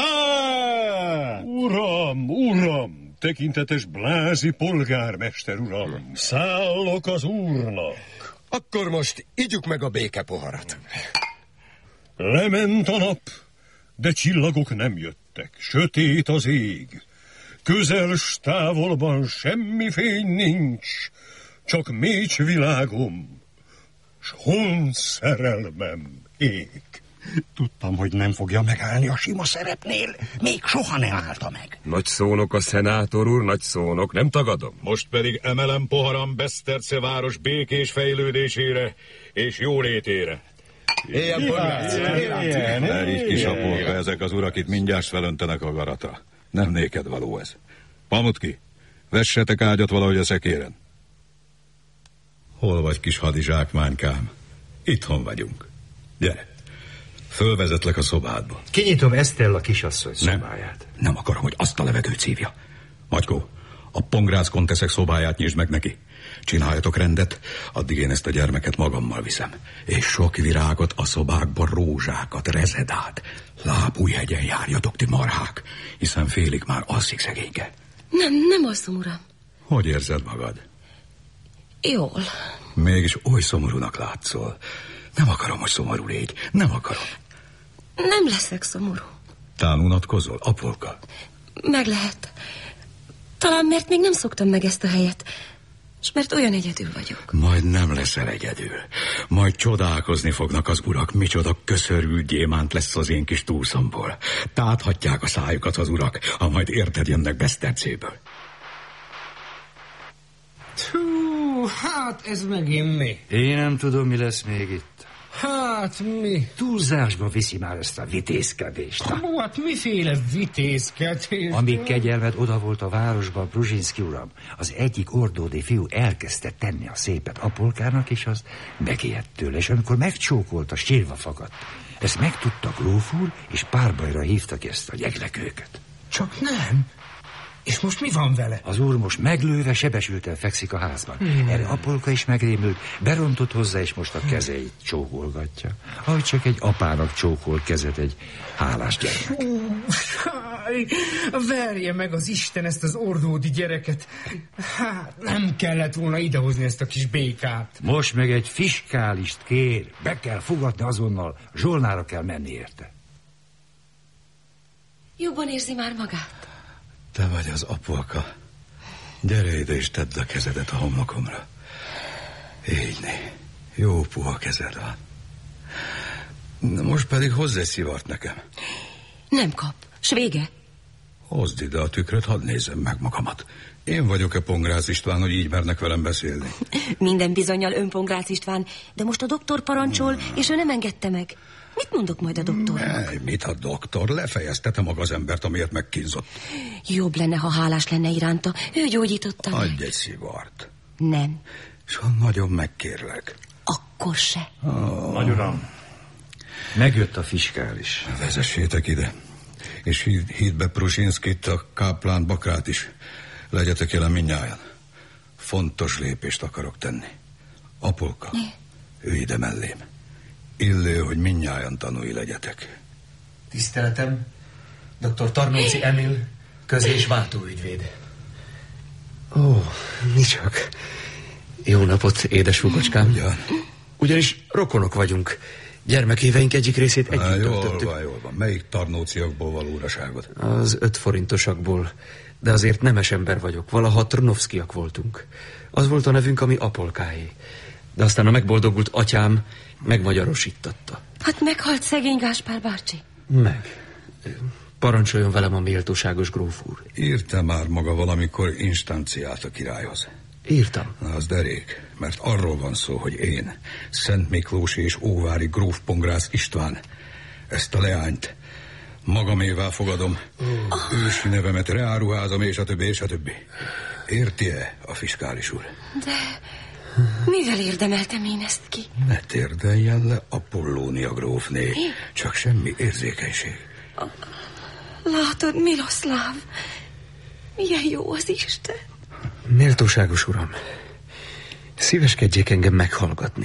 Speaker 16: Vivá! Uram, uram, tekintetes Blázi polgármester uram, szállok az úrnak.
Speaker 15: Akkor most igyuk meg a béke poharat.
Speaker 16: Lement a nap, de csillagok nem jöttek, sötét az ég. Közel s távolban semmi fény nincs, csak mécs világom, s hont szerelmem ég.
Speaker 17: Tudtam, hogy nem fogja megállni a sima szerepnél. Még soha nem állta meg.
Speaker 15: Nagy szónok a szenátor úr, nagy szónok, nem tagadom.
Speaker 5: Most pedig emelem poharam Beszterce város békés fejlődésére és jólétére.
Speaker 15: Éljen, polgár!
Speaker 5: Ne így kis Apolka, ezek az urak itt mindjárt felöntenek a garatra. Nem néked való ez. Pamutki, vessetek ágyat valahogy a szekéren. Hol vagy, kis hadizsákmánykám? Itthon vagyunk. Gyere, fölvezetlek a szobádba.
Speaker 6: Kinyitom Esztella kisasszony szobáját.
Speaker 5: Nem, nem akarom, hogy azt a levegőt szívja. Magykó, a Pongrácz konteszek szobáját nyisd meg neki. Csináljatok rendet, addig én ezt a gyermeket magammal viszem. És sok virágot a szobákba, rózsákat, rezedát. Lábújhegyen járjatok, ti marhák, hiszen félig már alszik szegényke.
Speaker 12: Nem, nem alszom, uram.
Speaker 5: Hogy érzed magad?
Speaker 12: Jól.
Speaker 5: Mégis oly szomorúnak látszol. Nem akarom, hogy szomorú légy. Nem akarom.
Speaker 12: Nem leszek szomorú.
Speaker 5: Tán unatkozol, apolka?
Speaker 12: Meg lehet. Talán mert még nem szoktam meg ezt a helyet, és mert olyan egyedül vagyok.
Speaker 5: Majd nem leszel egyedül. Majd csodálkozni fognak az urak, micsoda köszörült gyémánt lesz az én kis túlszomból. Táthatják a szájukat az urak, ha majd érted jönnek Besztercéből.
Speaker 9: Hú, hát ez megint mi?
Speaker 6: Én nem tudom, mi lesz még itt.
Speaker 9: Hát mi?
Speaker 6: Túlzásba viszi már ezt a vitézkedést.
Speaker 9: Hú, hát miféle vitézkedés?
Speaker 6: Amíg kegyelmed oda volt a városban, Bruzsinszky uram, az egyik ordódi fiú elkezdte tenni a szépet Apolkának, és az megijedt tőle, és amikor megcsókolta, sírva fakadt. Ezt megtudta gróf úr, és párbajra hívtak ezt a gyeglekőket.
Speaker 9: Csak nem. És most mi van vele?
Speaker 6: Az úr most meglőve, sebesülten fekszik a házban. Hmm. Erre Apolka is megrémült, berontott hozzá, és most a kezeit csókolgatja. Ahogy csak egy apának csókol kezet egy hálás gyermek.
Speaker 9: Verje meg az Isten ezt az ordódi gyereket. Hát nem kellett volna idehozni ezt a kis békát.
Speaker 6: Most meg egy fiskálist kér. Be kell fogadni azonnal, Zsolnára kell menni érte.
Speaker 12: Jobban érzi már magát?
Speaker 5: Te vagy az apolka. Gyere ide és tedd a kezedet a homlokomra. Így né. Jó puha kezed van. Most pedig hozz egy szivart nekem.
Speaker 12: Nem kap. S vége.
Speaker 5: Hozd ide a tükröt, hadd nézzem meg magamat. Én vagyok-e Pongrácz István, hogy így mernek velem beszélni?
Speaker 12: Minden bizonnyal ön Pongrácz István, de most a doktor parancsol, hmm. és ő nem engedte meg. Mit mondok majd a doktornak?
Speaker 5: Ne, mit a doktor? Lefejeztete maga az embert, amiért megkínzott.
Speaker 12: Jobb lenne, ha hálás lenne iránta. Ő gyógyította meg.
Speaker 5: Adj egy szivart.
Speaker 12: Nem.
Speaker 5: És ha nagyon megkérlek.
Speaker 12: Akkor se.
Speaker 5: Oh.
Speaker 6: Nagy uram, megjött a fiskális.
Speaker 5: Vezessétek ide. És hidd, hidd be Pruzsinszkit, a káplán Bakrát is. Legyetek jelen mindnyájan. Fontos lépést akarok tenni. Apolka, ő ide mellém. Illő, hogy mindnyájan tanúi legyetek.
Speaker 18: Tiszteletem, doktor Tarnóci Emil, közé- és váltóügyvéd. Ó, mi csak. Jó napot, édes húgocskám.
Speaker 5: Ugyan.
Speaker 18: Ugyanis rokonok vagyunk. Gyermekéveink egyik részét együtt
Speaker 5: Há, jól
Speaker 18: töltöttük.
Speaker 5: van, jól van. Melyik tarnóciakból való uraságod?
Speaker 18: Az öt forintosakból. De azért nemes ember vagyok. Valaha Trnovszkiak voltunk. Az volt a nevünk, ami Apolkáé. De aztán a megboldogult atyám megmagyarosítatta.
Speaker 12: Hát meghalt szegény Gáspár bácsi.
Speaker 18: Meg. Parancsoljon velem a méltóságos gróf úr.
Speaker 5: Írta már maga valamikor instanciát a királyhoz?
Speaker 18: Írtam.
Speaker 5: Na, az derék, mert arról van szó, hogy én, Szent Miklósi és óvári gróf Pongrácz István, ezt a leányt magamévá fogadom, oh. ősi nevemet reáruházom, és a többi, és a többi. Érti-e a fiskális úr?
Speaker 12: De mivel érdemeltem én ezt ki?
Speaker 5: Ne térdeljen le, Apollónia grófné, csak semmi érzékenység.
Speaker 12: Látod, Miloszláv, milyen jó az Isten.
Speaker 18: Méltóságos uram, szíveskedjék engem meghallgatni.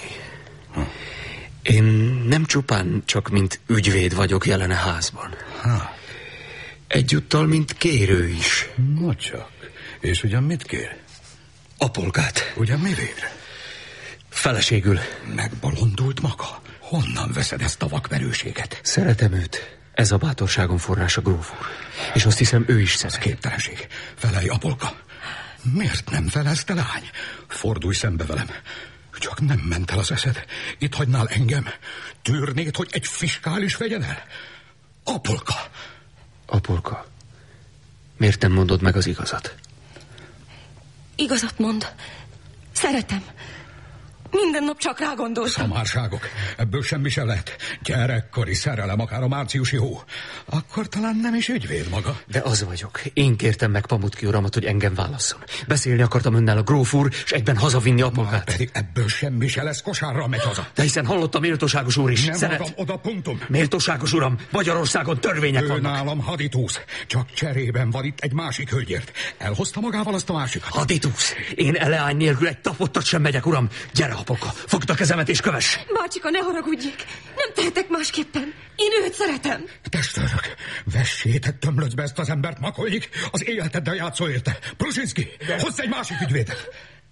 Speaker 18: Én nem csupán csak mint ügyvéd vagyok jelen a házban.
Speaker 5: Ha.
Speaker 18: Egyúttal, mint kérő is.
Speaker 5: No csak. És ugyan mit kér?
Speaker 18: Apolkát.
Speaker 5: Ugyan mivér?
Speaker 18: Feleségül.
Speaker 5: Megbolondult maga? Honnan veszed ezt a vakmerőséget?
Speaker 18: Szeretem őt. Ez a bátorságom forrása, gróf úr. És azt hiszem, ő is szeret.
Speaker 5: Képtelenség. Felelj, Apolka. Miért nem felelsz, te lány? Fordulj szembe velem. Csak nem ment el az eszed. Itt hagynál engem. Tűrnéd, hogy egy fiskális vegyen el? Apolka.
Speaker 18: Apolka. Miért nem mondod meg az igazat?
Speaker 12: Igazat mond. Szeretem. Minden nap csak rá gondoltam.
Speaker 6: Szamárságok, ebből semmi se lehet. Gyerekkori szerelem, akár a márciusi hó. Akkor talán nem is ügyvéd maga.
Speaker 18: De az vagyok. Én kértem meg Pamutki uramat, hogy engem válasszon. Beszélni akartam önnel a gróf úr, és egyben hazavinni apolkát.
Speaker 6: Pedig ebből semmi se lesz, kosárra megy haza.
Speaker 18: De hiszen hallottam, méltóságos úr is.
Speaker 6: Nem
Speaker 18: Szeret...
Speaker 6: adom oda, punktum.
Speaker 18: Méltóságos uram, Magyarországon törvények
Speaker 6: ő
Speaker 18: vannak.
Speaker 6: nálam haditúsz. Csak cserében van itt egy másik hölgyért. Elhozta magával azt a másikat.
Speaker 18: Haditúsz. Én eleány nélkül egy tapottat sem megyek, uram. Gyere, apolka, fogd a kezemet és kövess.
Speaker 12: Bácsika, ne haragudjék. Nem tehetek másképpen. Én őt szeretem.
Speaker 6: Testvérök, vessétek tömlöcbe ezt az embert, Makoljik. Az életeddel játszol érte. Brzezinski, hozz egy másik ügyvédet.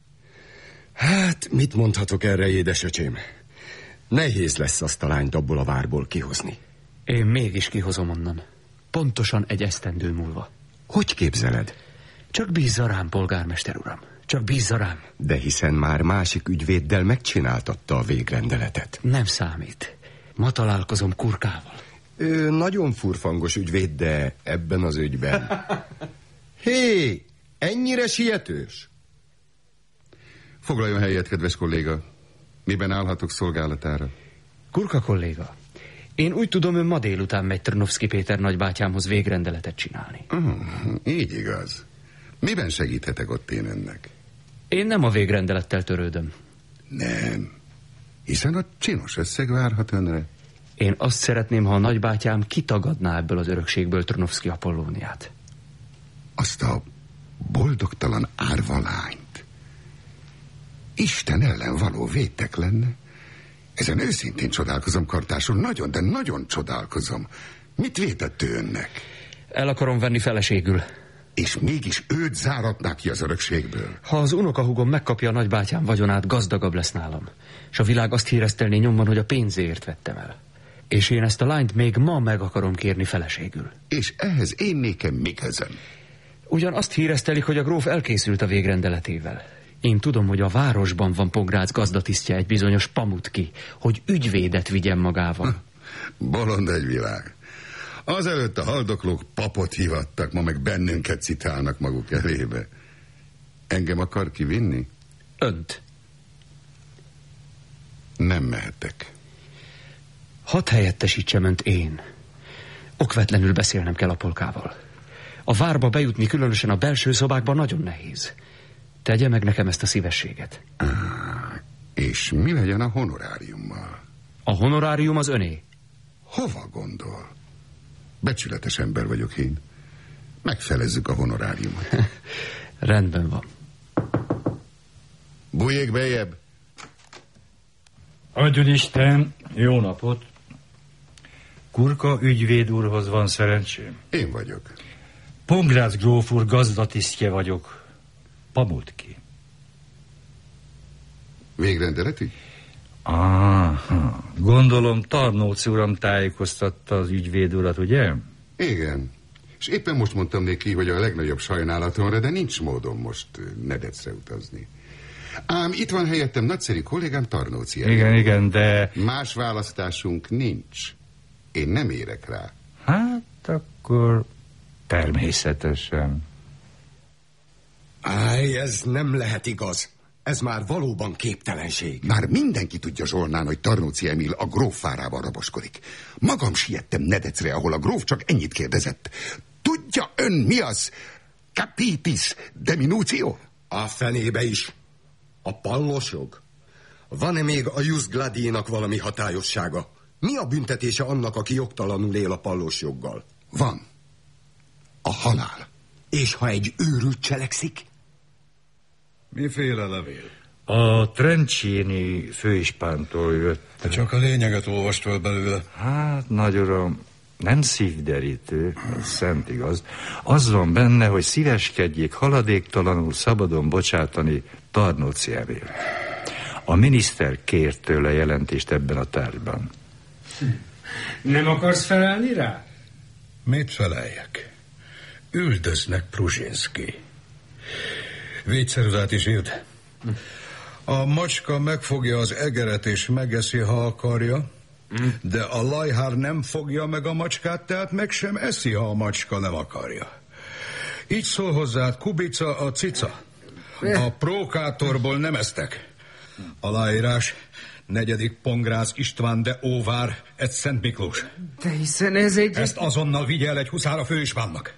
Speaker 14: Hát, mit mondhatok erre, édesöcsém? Nehéz lesz azt a lányt abból a várból kihozni.
Speaker 18: Én mégis kihozom onnan. Pontosan egy esztendő múlva.
Speaker 14: Hogy képzeled?
Speaker 18: Csak bízza rám, polgármester uram. Csak bízza rám.
Speaker 14: De hiszen már másik ügyvéddel megcsináltatta a végrendeletet.
Speaker 18: Nem számít. Ma találkozom Kurkával.
Speaker 14: Ő nagyon furfangos ügyvéd, de ebben az ügyben... Hé, ennyire sietős?
Speaker 19: Foglaljon helyet, kedves kolléga. Miben állhatok szolgálatára?
Speaker 18: Kurka kolléga, én úgy tudom, ön ma délután megy Trnovszky Péter nagybátyámhoz végrendeletet csinálni.
Speaker 19: Uh, így igaz. Miben segíthetek ott én önnek?
Speaker 18: Én nem a végrendelettel törődöm.
Speaker 19: Nem. Hiszen a csinos összeg várhat önre.
Speaker 18: Én azt szeretném, ha a nagybátyám kitagadná ebből az örökségből Trnovszky Apollóniát.
Speaker 19: Azt a boldogtalan árvalányt. Isten ellen való vétek lenne. Ezen őszintén csodálkozom, kartársul, nagyon, de nagyon csodálkozom. Mit vétett ő önnek?
Speaker 18: El akarom venni feleségül.
Speaker 19: És mégis őt záratná ki az örökségből?
Speaker 18: Ha az unokahúgom megkapja a nagybátyám vagyonát, gazdagabb lesz nálam. És a világ azt híresztelné nyomban, hogy a pénzéért vettem el. És én ezt a lányt még ma meg akarom kérni feleségül.
Speaker 19: És ehhez én nékem mi közöm?
Speaker 18: Ugyan azt híresztelik, hogy a gróf elkészült a végrendeletével. Én tudom, hogy a városban van Pongrác gazdatisztje, egy bizonyos Pamutki, hogy ügyvédet vigyen magával.
Speaker 19: Bolond egy világ. Azelőtt a haldoklók papot hivattak, ma meg bennünket citálnak maguk elébe. Engem akar kivinni?
Speaker 18: Önt.
Speaker 19: Nem mehetek.
Speaker 18: Hadd helyettesítsem önt én. Okvetlenül beszélnem kell Apolkával. A várba bejutni, különösen a belső szobákban nagyon nehéz. Tegye meg nekem ezt a szívességet.
Speaker 19: Ah, és mi legyen a honoráriummal?
Speaker 18: A honorárium az öné.
Speaker 19: Hova gondol? Becsületes ember vagyok én. Megfelezzük a honoráriumot.
Speaker 18: Rendben van.
Speaker 19: Bújjék bejebb.
Speaker 20: Adjon Isten, jó napot. Kurka ügyvéd úrhoz van szerencsém?
Speaker 19: Én vagyok.
Speaker 20: Pongrác gróf úr gazdatisztje vagyok. Pamutki.
Speaker 19: Végrendeleti?
Speaker 20: Aha. Gondolom Tarnóc uram tájékoztatta az ügyvéd urat, ugye?
Speaker 19: Igen. És éppen most mondtam neki, hogy a legnagyobb sajnálatomra, de nincs módom most Nedecre utazni. Ám itt van helyettem nagyszerű kollégám Tarnóci.
Speaker 20: Igen, igen, de...
Speaker 19: Más választásunk nincs. Én nem érek rá.
Speaker 20: Hát akkor természetesen.
Speaker 14: Áj, ez nem lehet igaz. Ez már valóban képtelenség.
Speaker 19: Már mindenki tudja Zsolnán, hogy Tarnóci Emil a gróf fárában raboskodik. Magam siettem Nedecre, ahol a gróf csak ennyit kérdezett. Tudja ön mi az? Capitis deminutio?
Speaker 14: A fenébe is. A pallosjog? Van-e még a jus gladiinak valami hatályossága? Mi a büntetése annak, aki jogtalanul él a pallosjoggal?
Speaker 19: Van. A halál.
Speaker 14: És ha egy őrült cselekszik?
Speaker 5: Miféle levél?
Speaker 20: A Trencsini főispántól jött.
Speaker 5: Te csak a lényeget olvast fel belőle.
Speaker 20: Hát, nagy uram, nem szívderítő, szent igaz. Az van benne, hogy szíveskedjék haladéktalanul szabadon bocsátani Tarnóci Emil. A miniszter kért tőle jelentést ebben a tárgyban.
Speaker 9: Nem akarsz felelni rá?
Speaker 5: Mit feleljek? Üldöznek, Brzezinski. Védszerűzát is írd. A macska megfogja az egeret és megeszi, ha akarja, de a lajhár nem fogja meg a macskát, tehát meg sem eszi, ha a macska nem akarja. Így szól hozzád Kubica, a cica. A prókátorból nem esztek. Aláírás, negyedik Pongrácz István de Óvár, egy Szent Miklós.
Speaker 9: De hiszen ez egy...
Speaker 5: Ezt azonnal vigye el egy huszára főispánnak.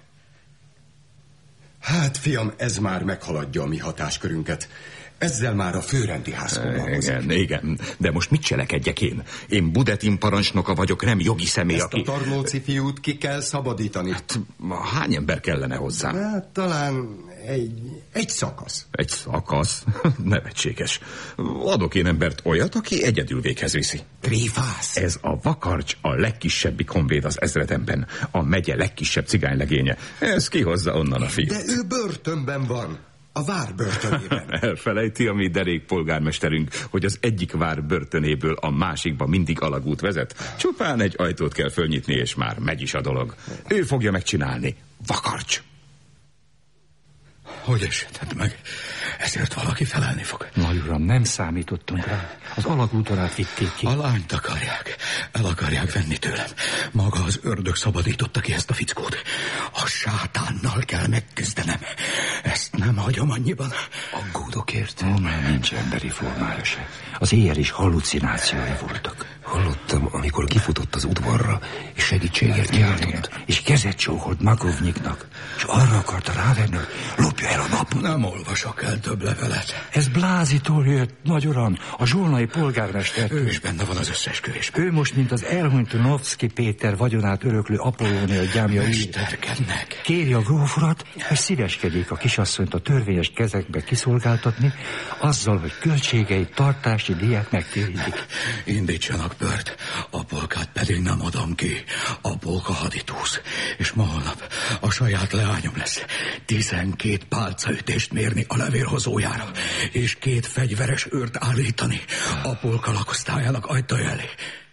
Speaker 14: Hát, fiam, ez már meghaladja a mi hatáskörünket. Ezzel már a főrendi ház foglalkozik.
Speaker 6: Igen, igen, de most mit cselekedjek én? Én Budetin parancsnoka vagyok, nem jogi személy,
Speaker 14: Ezt
Speaker 6: aki...
Speaker 14: a Tarlóci fiút ki kell szabadítani.
Speaker 6: Hát, hány ember kellene hozzá?
Speaker 14: Hát, talán egy, egy szakasz.
Speaker 6: Egy szakasz? Nevetséges. Adok én embert olyat, aki egyedül véghez viszi.
Speaker 14: Tréfász?
Speaker 6: Ez a vakarcs a legkisebbik honvéd az ezredemben. A megye legkisebb cigánylegénye. Ez kihozza onnan a fiút.
Speaker 14: De ő börtönben van. A vár börtönében.
Speaker 6: Elfelejti a mi derék polgármesterünk, hogy az egyik vár börtönéből a másikba mindig alagút vezet. Csupán egy ajtót kell fölnyitni, és már megy is a dolog. Ő fogja megcsinálni. Vakarcs!
Speaker 4: Hogy esett meg? Ezért valaki felelni fog.
Speaker 18: Nagy uram, nem számítottunk rá. Az alagúton át vitték ki.
Speaker 4: A lányt akarják. El akarják venni tőlem. Maga az ördög szabadította ki ezt a fickót. A sátánnal kell megküzdenem. Ezt nem hagyom annyiban.
Speaker 20: Aggódok érte? Ó, már nincs emberi formája se. Az éjjel is hallucinációi voltak.
Speaker 15: Hallottam, amikor kifutott az udvarra, és segítségért kiáltott.
Speaker 20: És kezet csókolt Makovnyiknak, és arra akarta rávenni, hogy lopja el a napot.
Speaker 4: Nem olvasok el több levelet.
Speaker 20: Ez Blázitól jött, nagy uram, a zsolnai polgármester.
Speaker 4: Ő is benne van az összeesküvésben.
Speaker 20: Ő most, mint az elhunyt Novszki Péter vagyonát öröklő Apollónia gyámja új. Kéri a gróf urat, hogy szíveskedjék a kisasszonyt a törvényes kezekbe kiszolgáltatni, azzal, hogy költségei, tartási díját megtérítik.
Speaker 4: Indítsanak bört, Apolkát pedig nem adom ki. Apolka haditúsz, és ma holnap a saját leányom lesz. Tizenkét pálcaütést mérni a levélhozójára, és két fegyveres őrt állítani Apolka lakosztályának ajtaja elé.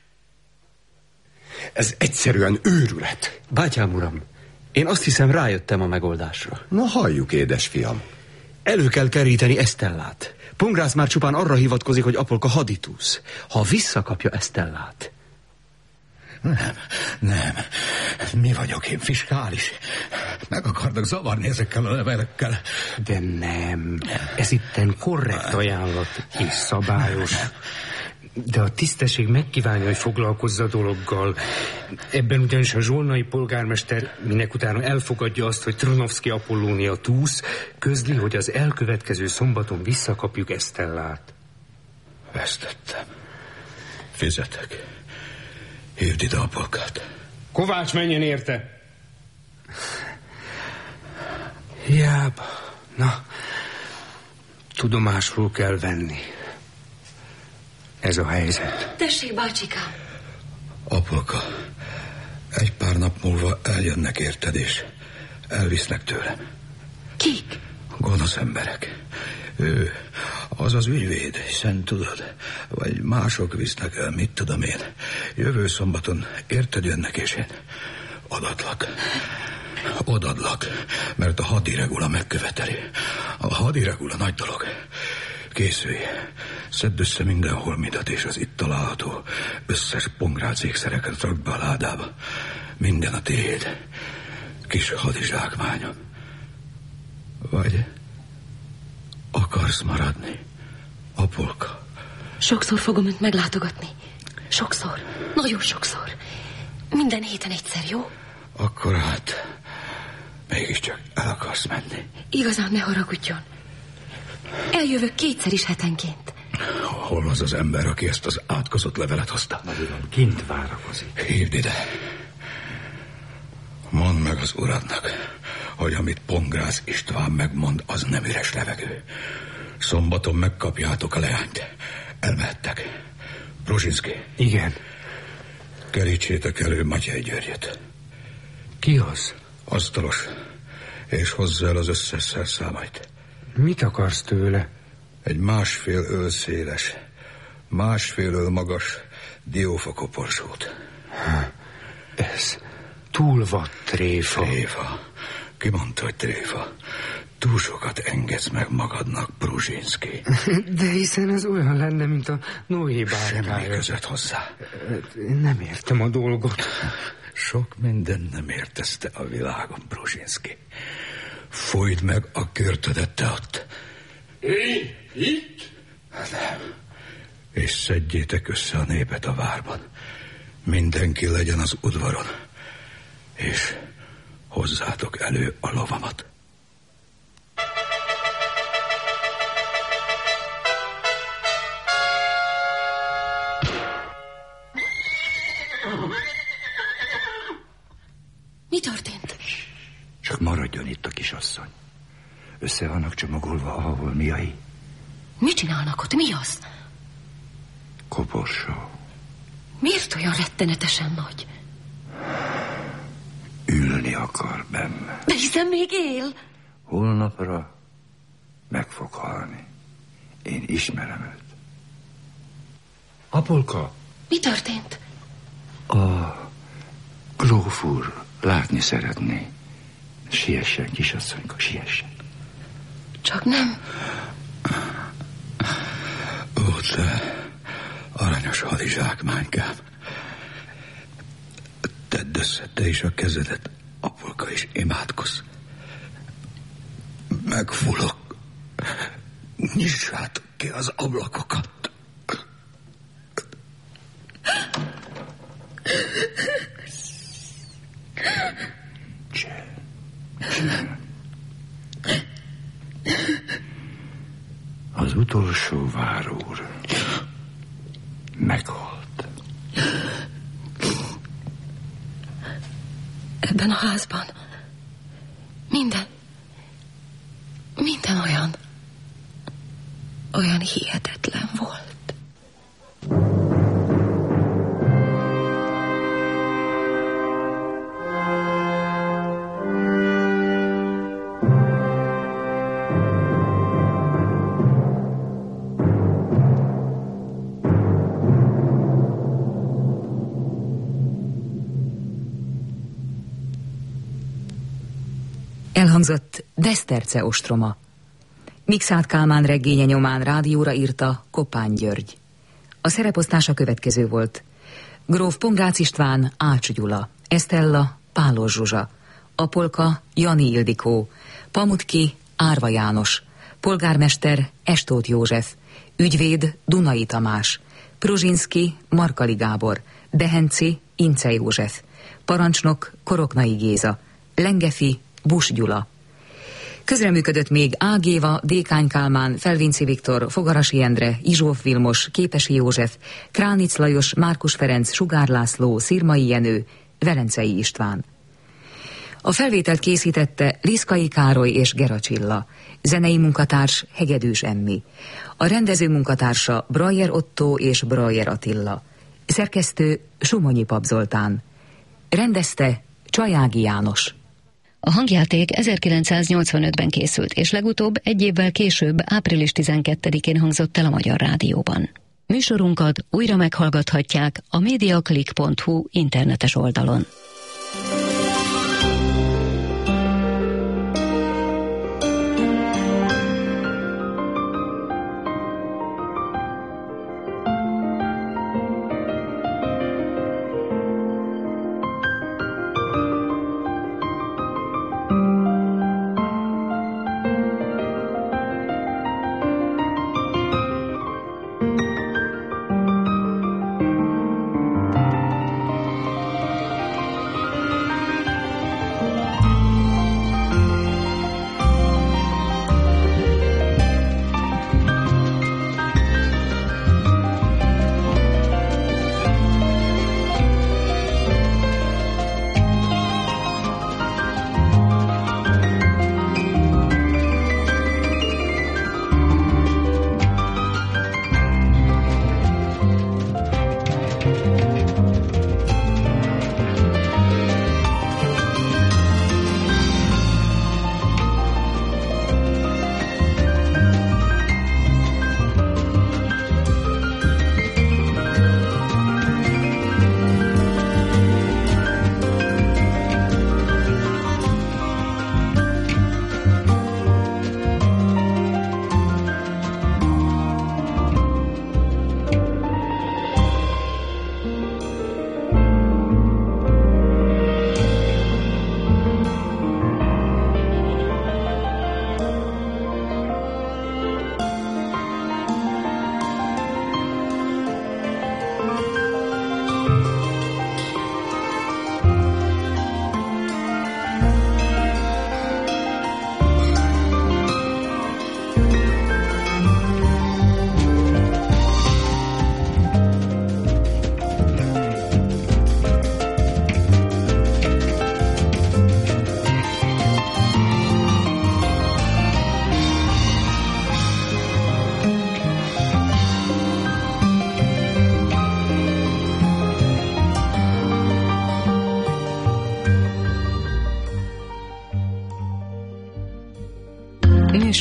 Speaker 14: Ez egyszerűen őrület.
Speaker 18: Bátyám uram, én azt hiszem, rájöttem a megoldásra.
Speaker 14: Na halljuk, édesfiam.
Speaker 18: Elő kell keríteni Esztellát. Pongrácz már csupán arra hivatkozik, hogy Apolka haditúsz. Ha visszakapja Esztellát...
Speaker 4: Nem, nem. Mi vagyok én, fiskális? Meg akarnak zavarni ezekkel a levelekkel.
Speaker 9: De nem. Ez itten korrekt ajánlat és szabályos. De a tisztesség megkívánja, hogy foglalkozza a dologgal. Ebben ugyanis a zsolnai polgármester, minek utána elfogadja azt, hogy Tronovszki Apollónia túsz, közli, hogy az elkövetkező szombaton visszakapjuk Esztellát.
Speaker 4: Vesztettem. Fizetek. Hívd ide Apolkát.
Speaker 9: Kovács, menjen érte! Hiába. Na, tudomásul kell venni. Ez a helyzet.
Speaker 12: Tessék, bácsikám.
Speaker 4: Apolka, egy pár nap múlva eljönnek érted, és elvisznek tőlem.
Speaker 12: Kik?
Speaker 4: Gonosz emberek. Ő, az az ügyvéd, hiszen tudod, vagy mások visznek el, mit tudom én. Jövő szombaton érted jönnek, és én odaadlak. Odaadlak, mert a hadiregula megköveteli. A hadiregula nagy dolog. Készülj, szedd össze minden holmidat, és az itt található összes Pongrácz ékszereket rakd be a ládába. Minden a tiéd. Kis hadizsákmányom. Vagy akarsz maradni, Apolka?
Speaker 12: Sokszor fogom önt meglátogatni. Sokszor. Nagyon sokszor. Minden héten egyszer, jó?
Speaker 4: Akkor hát mégiscsak el akarsz menni.
Speaker 12: Igazán ne haragudjon. Eljövök kétszer is hetenként.
Speaker 4: Hol az az ember, aki ezt az átkozott levelet hozta?
Speaker 20: Nagyon kint várakozik.
Speaker 4: Hívd ide. Mondd meg az uradnak, hogy amit Pongrácz István megmond, az nem üres levegő. Szombaton megkapjátok a leányt. Elmehettek. Bruzsinszki.
Speaker 9: Igen.
Speaker 4: Kerítsétek elő Matyej Györgyöt.
Speaker 9: Ki az?
Speaker 4: Asztalos. És hozzá el az összes szerszámait.
Speaker 9: Mit akarsz tőle?
Speaker 4: Egy másfél öl széles, másfél öl magas diófakoporsót.
Speaker 9: Ez túl vad tréfa.
Speaker 4: Tréfa. Ki mondta, hogy tréfa? Túl sokat engedsz meg magadnak, Bruzsinszki.
Speaker 9: De hiszen ez olyan lenne, mint a Noé bárkája.
Speaker 4: Semmi között hozzá.
Speaker 9: Nem értem a dolgot.
Speaker 4: Sok minden nem értesz te a világon, Bruzsinszki. Fújd meg a körtödet te ott.
Speaker 13: Én? Itt?
Speaker 6: És szedjétek össze a népet a várban. Mindenki legyen az udvaron. És hozzátok elő a lovamat.
Speaker 12: Mi történt?
Speaker 7: Csak maradjon itt a kisasszony. Össze vannak csomagolva ahol miai.
Speaker 12: Mit csinálnak ott? Mi az?
Speaker 7: Koporsó.
Speaker 12: Miért olyan rettenetesen nagy?
Speaker 7: Ülni akar benne.
Speaker 12: De hiszen még él.
Speaker 7: Holnapra meg fog halni. Én ismerem őt.
Speaker 18: Apolka!
Speaker 12: Mi történt?
Speaker 7: A gróf úr látni szeretné. Siessen, kisasszonyka, siessen.
Speaker 12: Csak nem.
Speaker 6: Ó, te aranyos hadizsákmánykám. Tedd össze te is a kezedet, Apolka, és imádkozz. Megfulok. Nyissátok ki az ablakokat.
Speaker 7: Csend. Csend. Az utolsó várúr meghalt.
Speaker 12: Ebben a házban minden, minden olyan, olyan hihetetlen volt.
Speaker 3: Elhangzott Beszterce ostroma. Mikszáth Kálmán regénye nyomán rádióra írta Kopány György. A szereposztása következő volt: gróf Pongrácz István, Ács Gyula, Esztella, Pálos Zsuzsa, Apolka, Jani Ildikó, Pamutki, Árva János, polgármester, Estóth József, ügyvéd, Dunai Tamás, Pruzsinszki, Markali Gábor, Dehenci, Ince József, parancsnok, Koroknai Géza, Lengefi, Buss Gyula. Közreműködött még Ágéva, Dékány Kálmán, Felvinci Viktor, Fogarasi Endre, Izsóf Vilmos, Képesi József, Kránic Lajos, Márkus Ferenc, Sugár László, Szirmai Jenő, Velencei István. A felvételt készítette Liszkai Károly és Gera Csilla, zenei munkatárs Hegedűs Emmi, a rendező munkatársa Brajer Otto és Brajer Attila, szerkesztő Sumonyi Pap Zoltán, rendezte Csajági János.
Speaker 21: A hangjáték ezerkilencszáznyolcvanötben készült, és legutóbb egy évvel később, április tizenkettedikén hangzott el a Magyar Rádióban. Műsorunkat újra meghallgathatják a mediaclick pont hu internetes oldalon.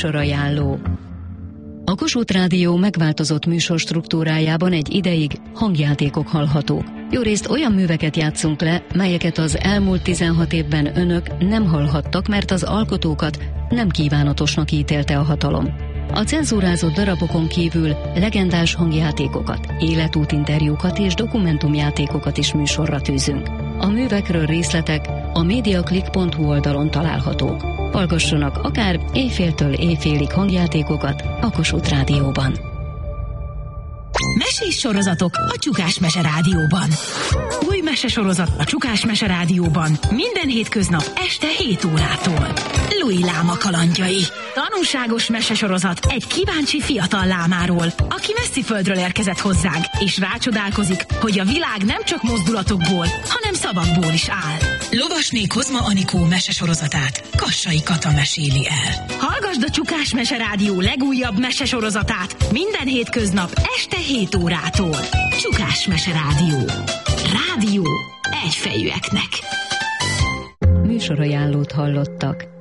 Speaker 21: Műsorajánló. A Kossuth Rádió megváltozott műsorstruktúrájában egy ideig hangjátékok hallhatók. Jórészt olyan műveket játszunk le, melyeket az elmúlt tizenhat évben önök nem hallhattak, mert az alkotókat nem kívánatosnak ítélte a hatalom. A cenzúrázott darabokon kívül legendás hangjátékokat, életútinterjúkat és dokumentumjátékokat is műsorra tűzünk. A művekről részletek a mediaclick pont hu oldalon találhatók. Hallgassanak akár éjféltől éjfélig hangjátékokat a Kossuth Rádióban.
Speaker 1: Mesés sorozatok a Csukás Mese Rádióban. Új mesesorozat a Csukás Mese Rádióban minden hétköznap este hét órától. Louis Láma kalandjai. Tanulságos mesesorozat egy kíváncsi fiatal lámáról, aki messzi földről érkezett hozzánk, és rácsodálkozik, hogy a világ nem csak mozdulatokból, hanem szavakból is áll. Lovasné Kozma Anikó mesesorozatát Kassai Kata meséli el. Hallgasd a Csukás Mese Rádió legújabb mesesorozatát minden hétköznap este hét órától. Csukás Mese Rádió. Rádió egyfejűeknek.
Speaker 21: Műsorajánlót hallottak.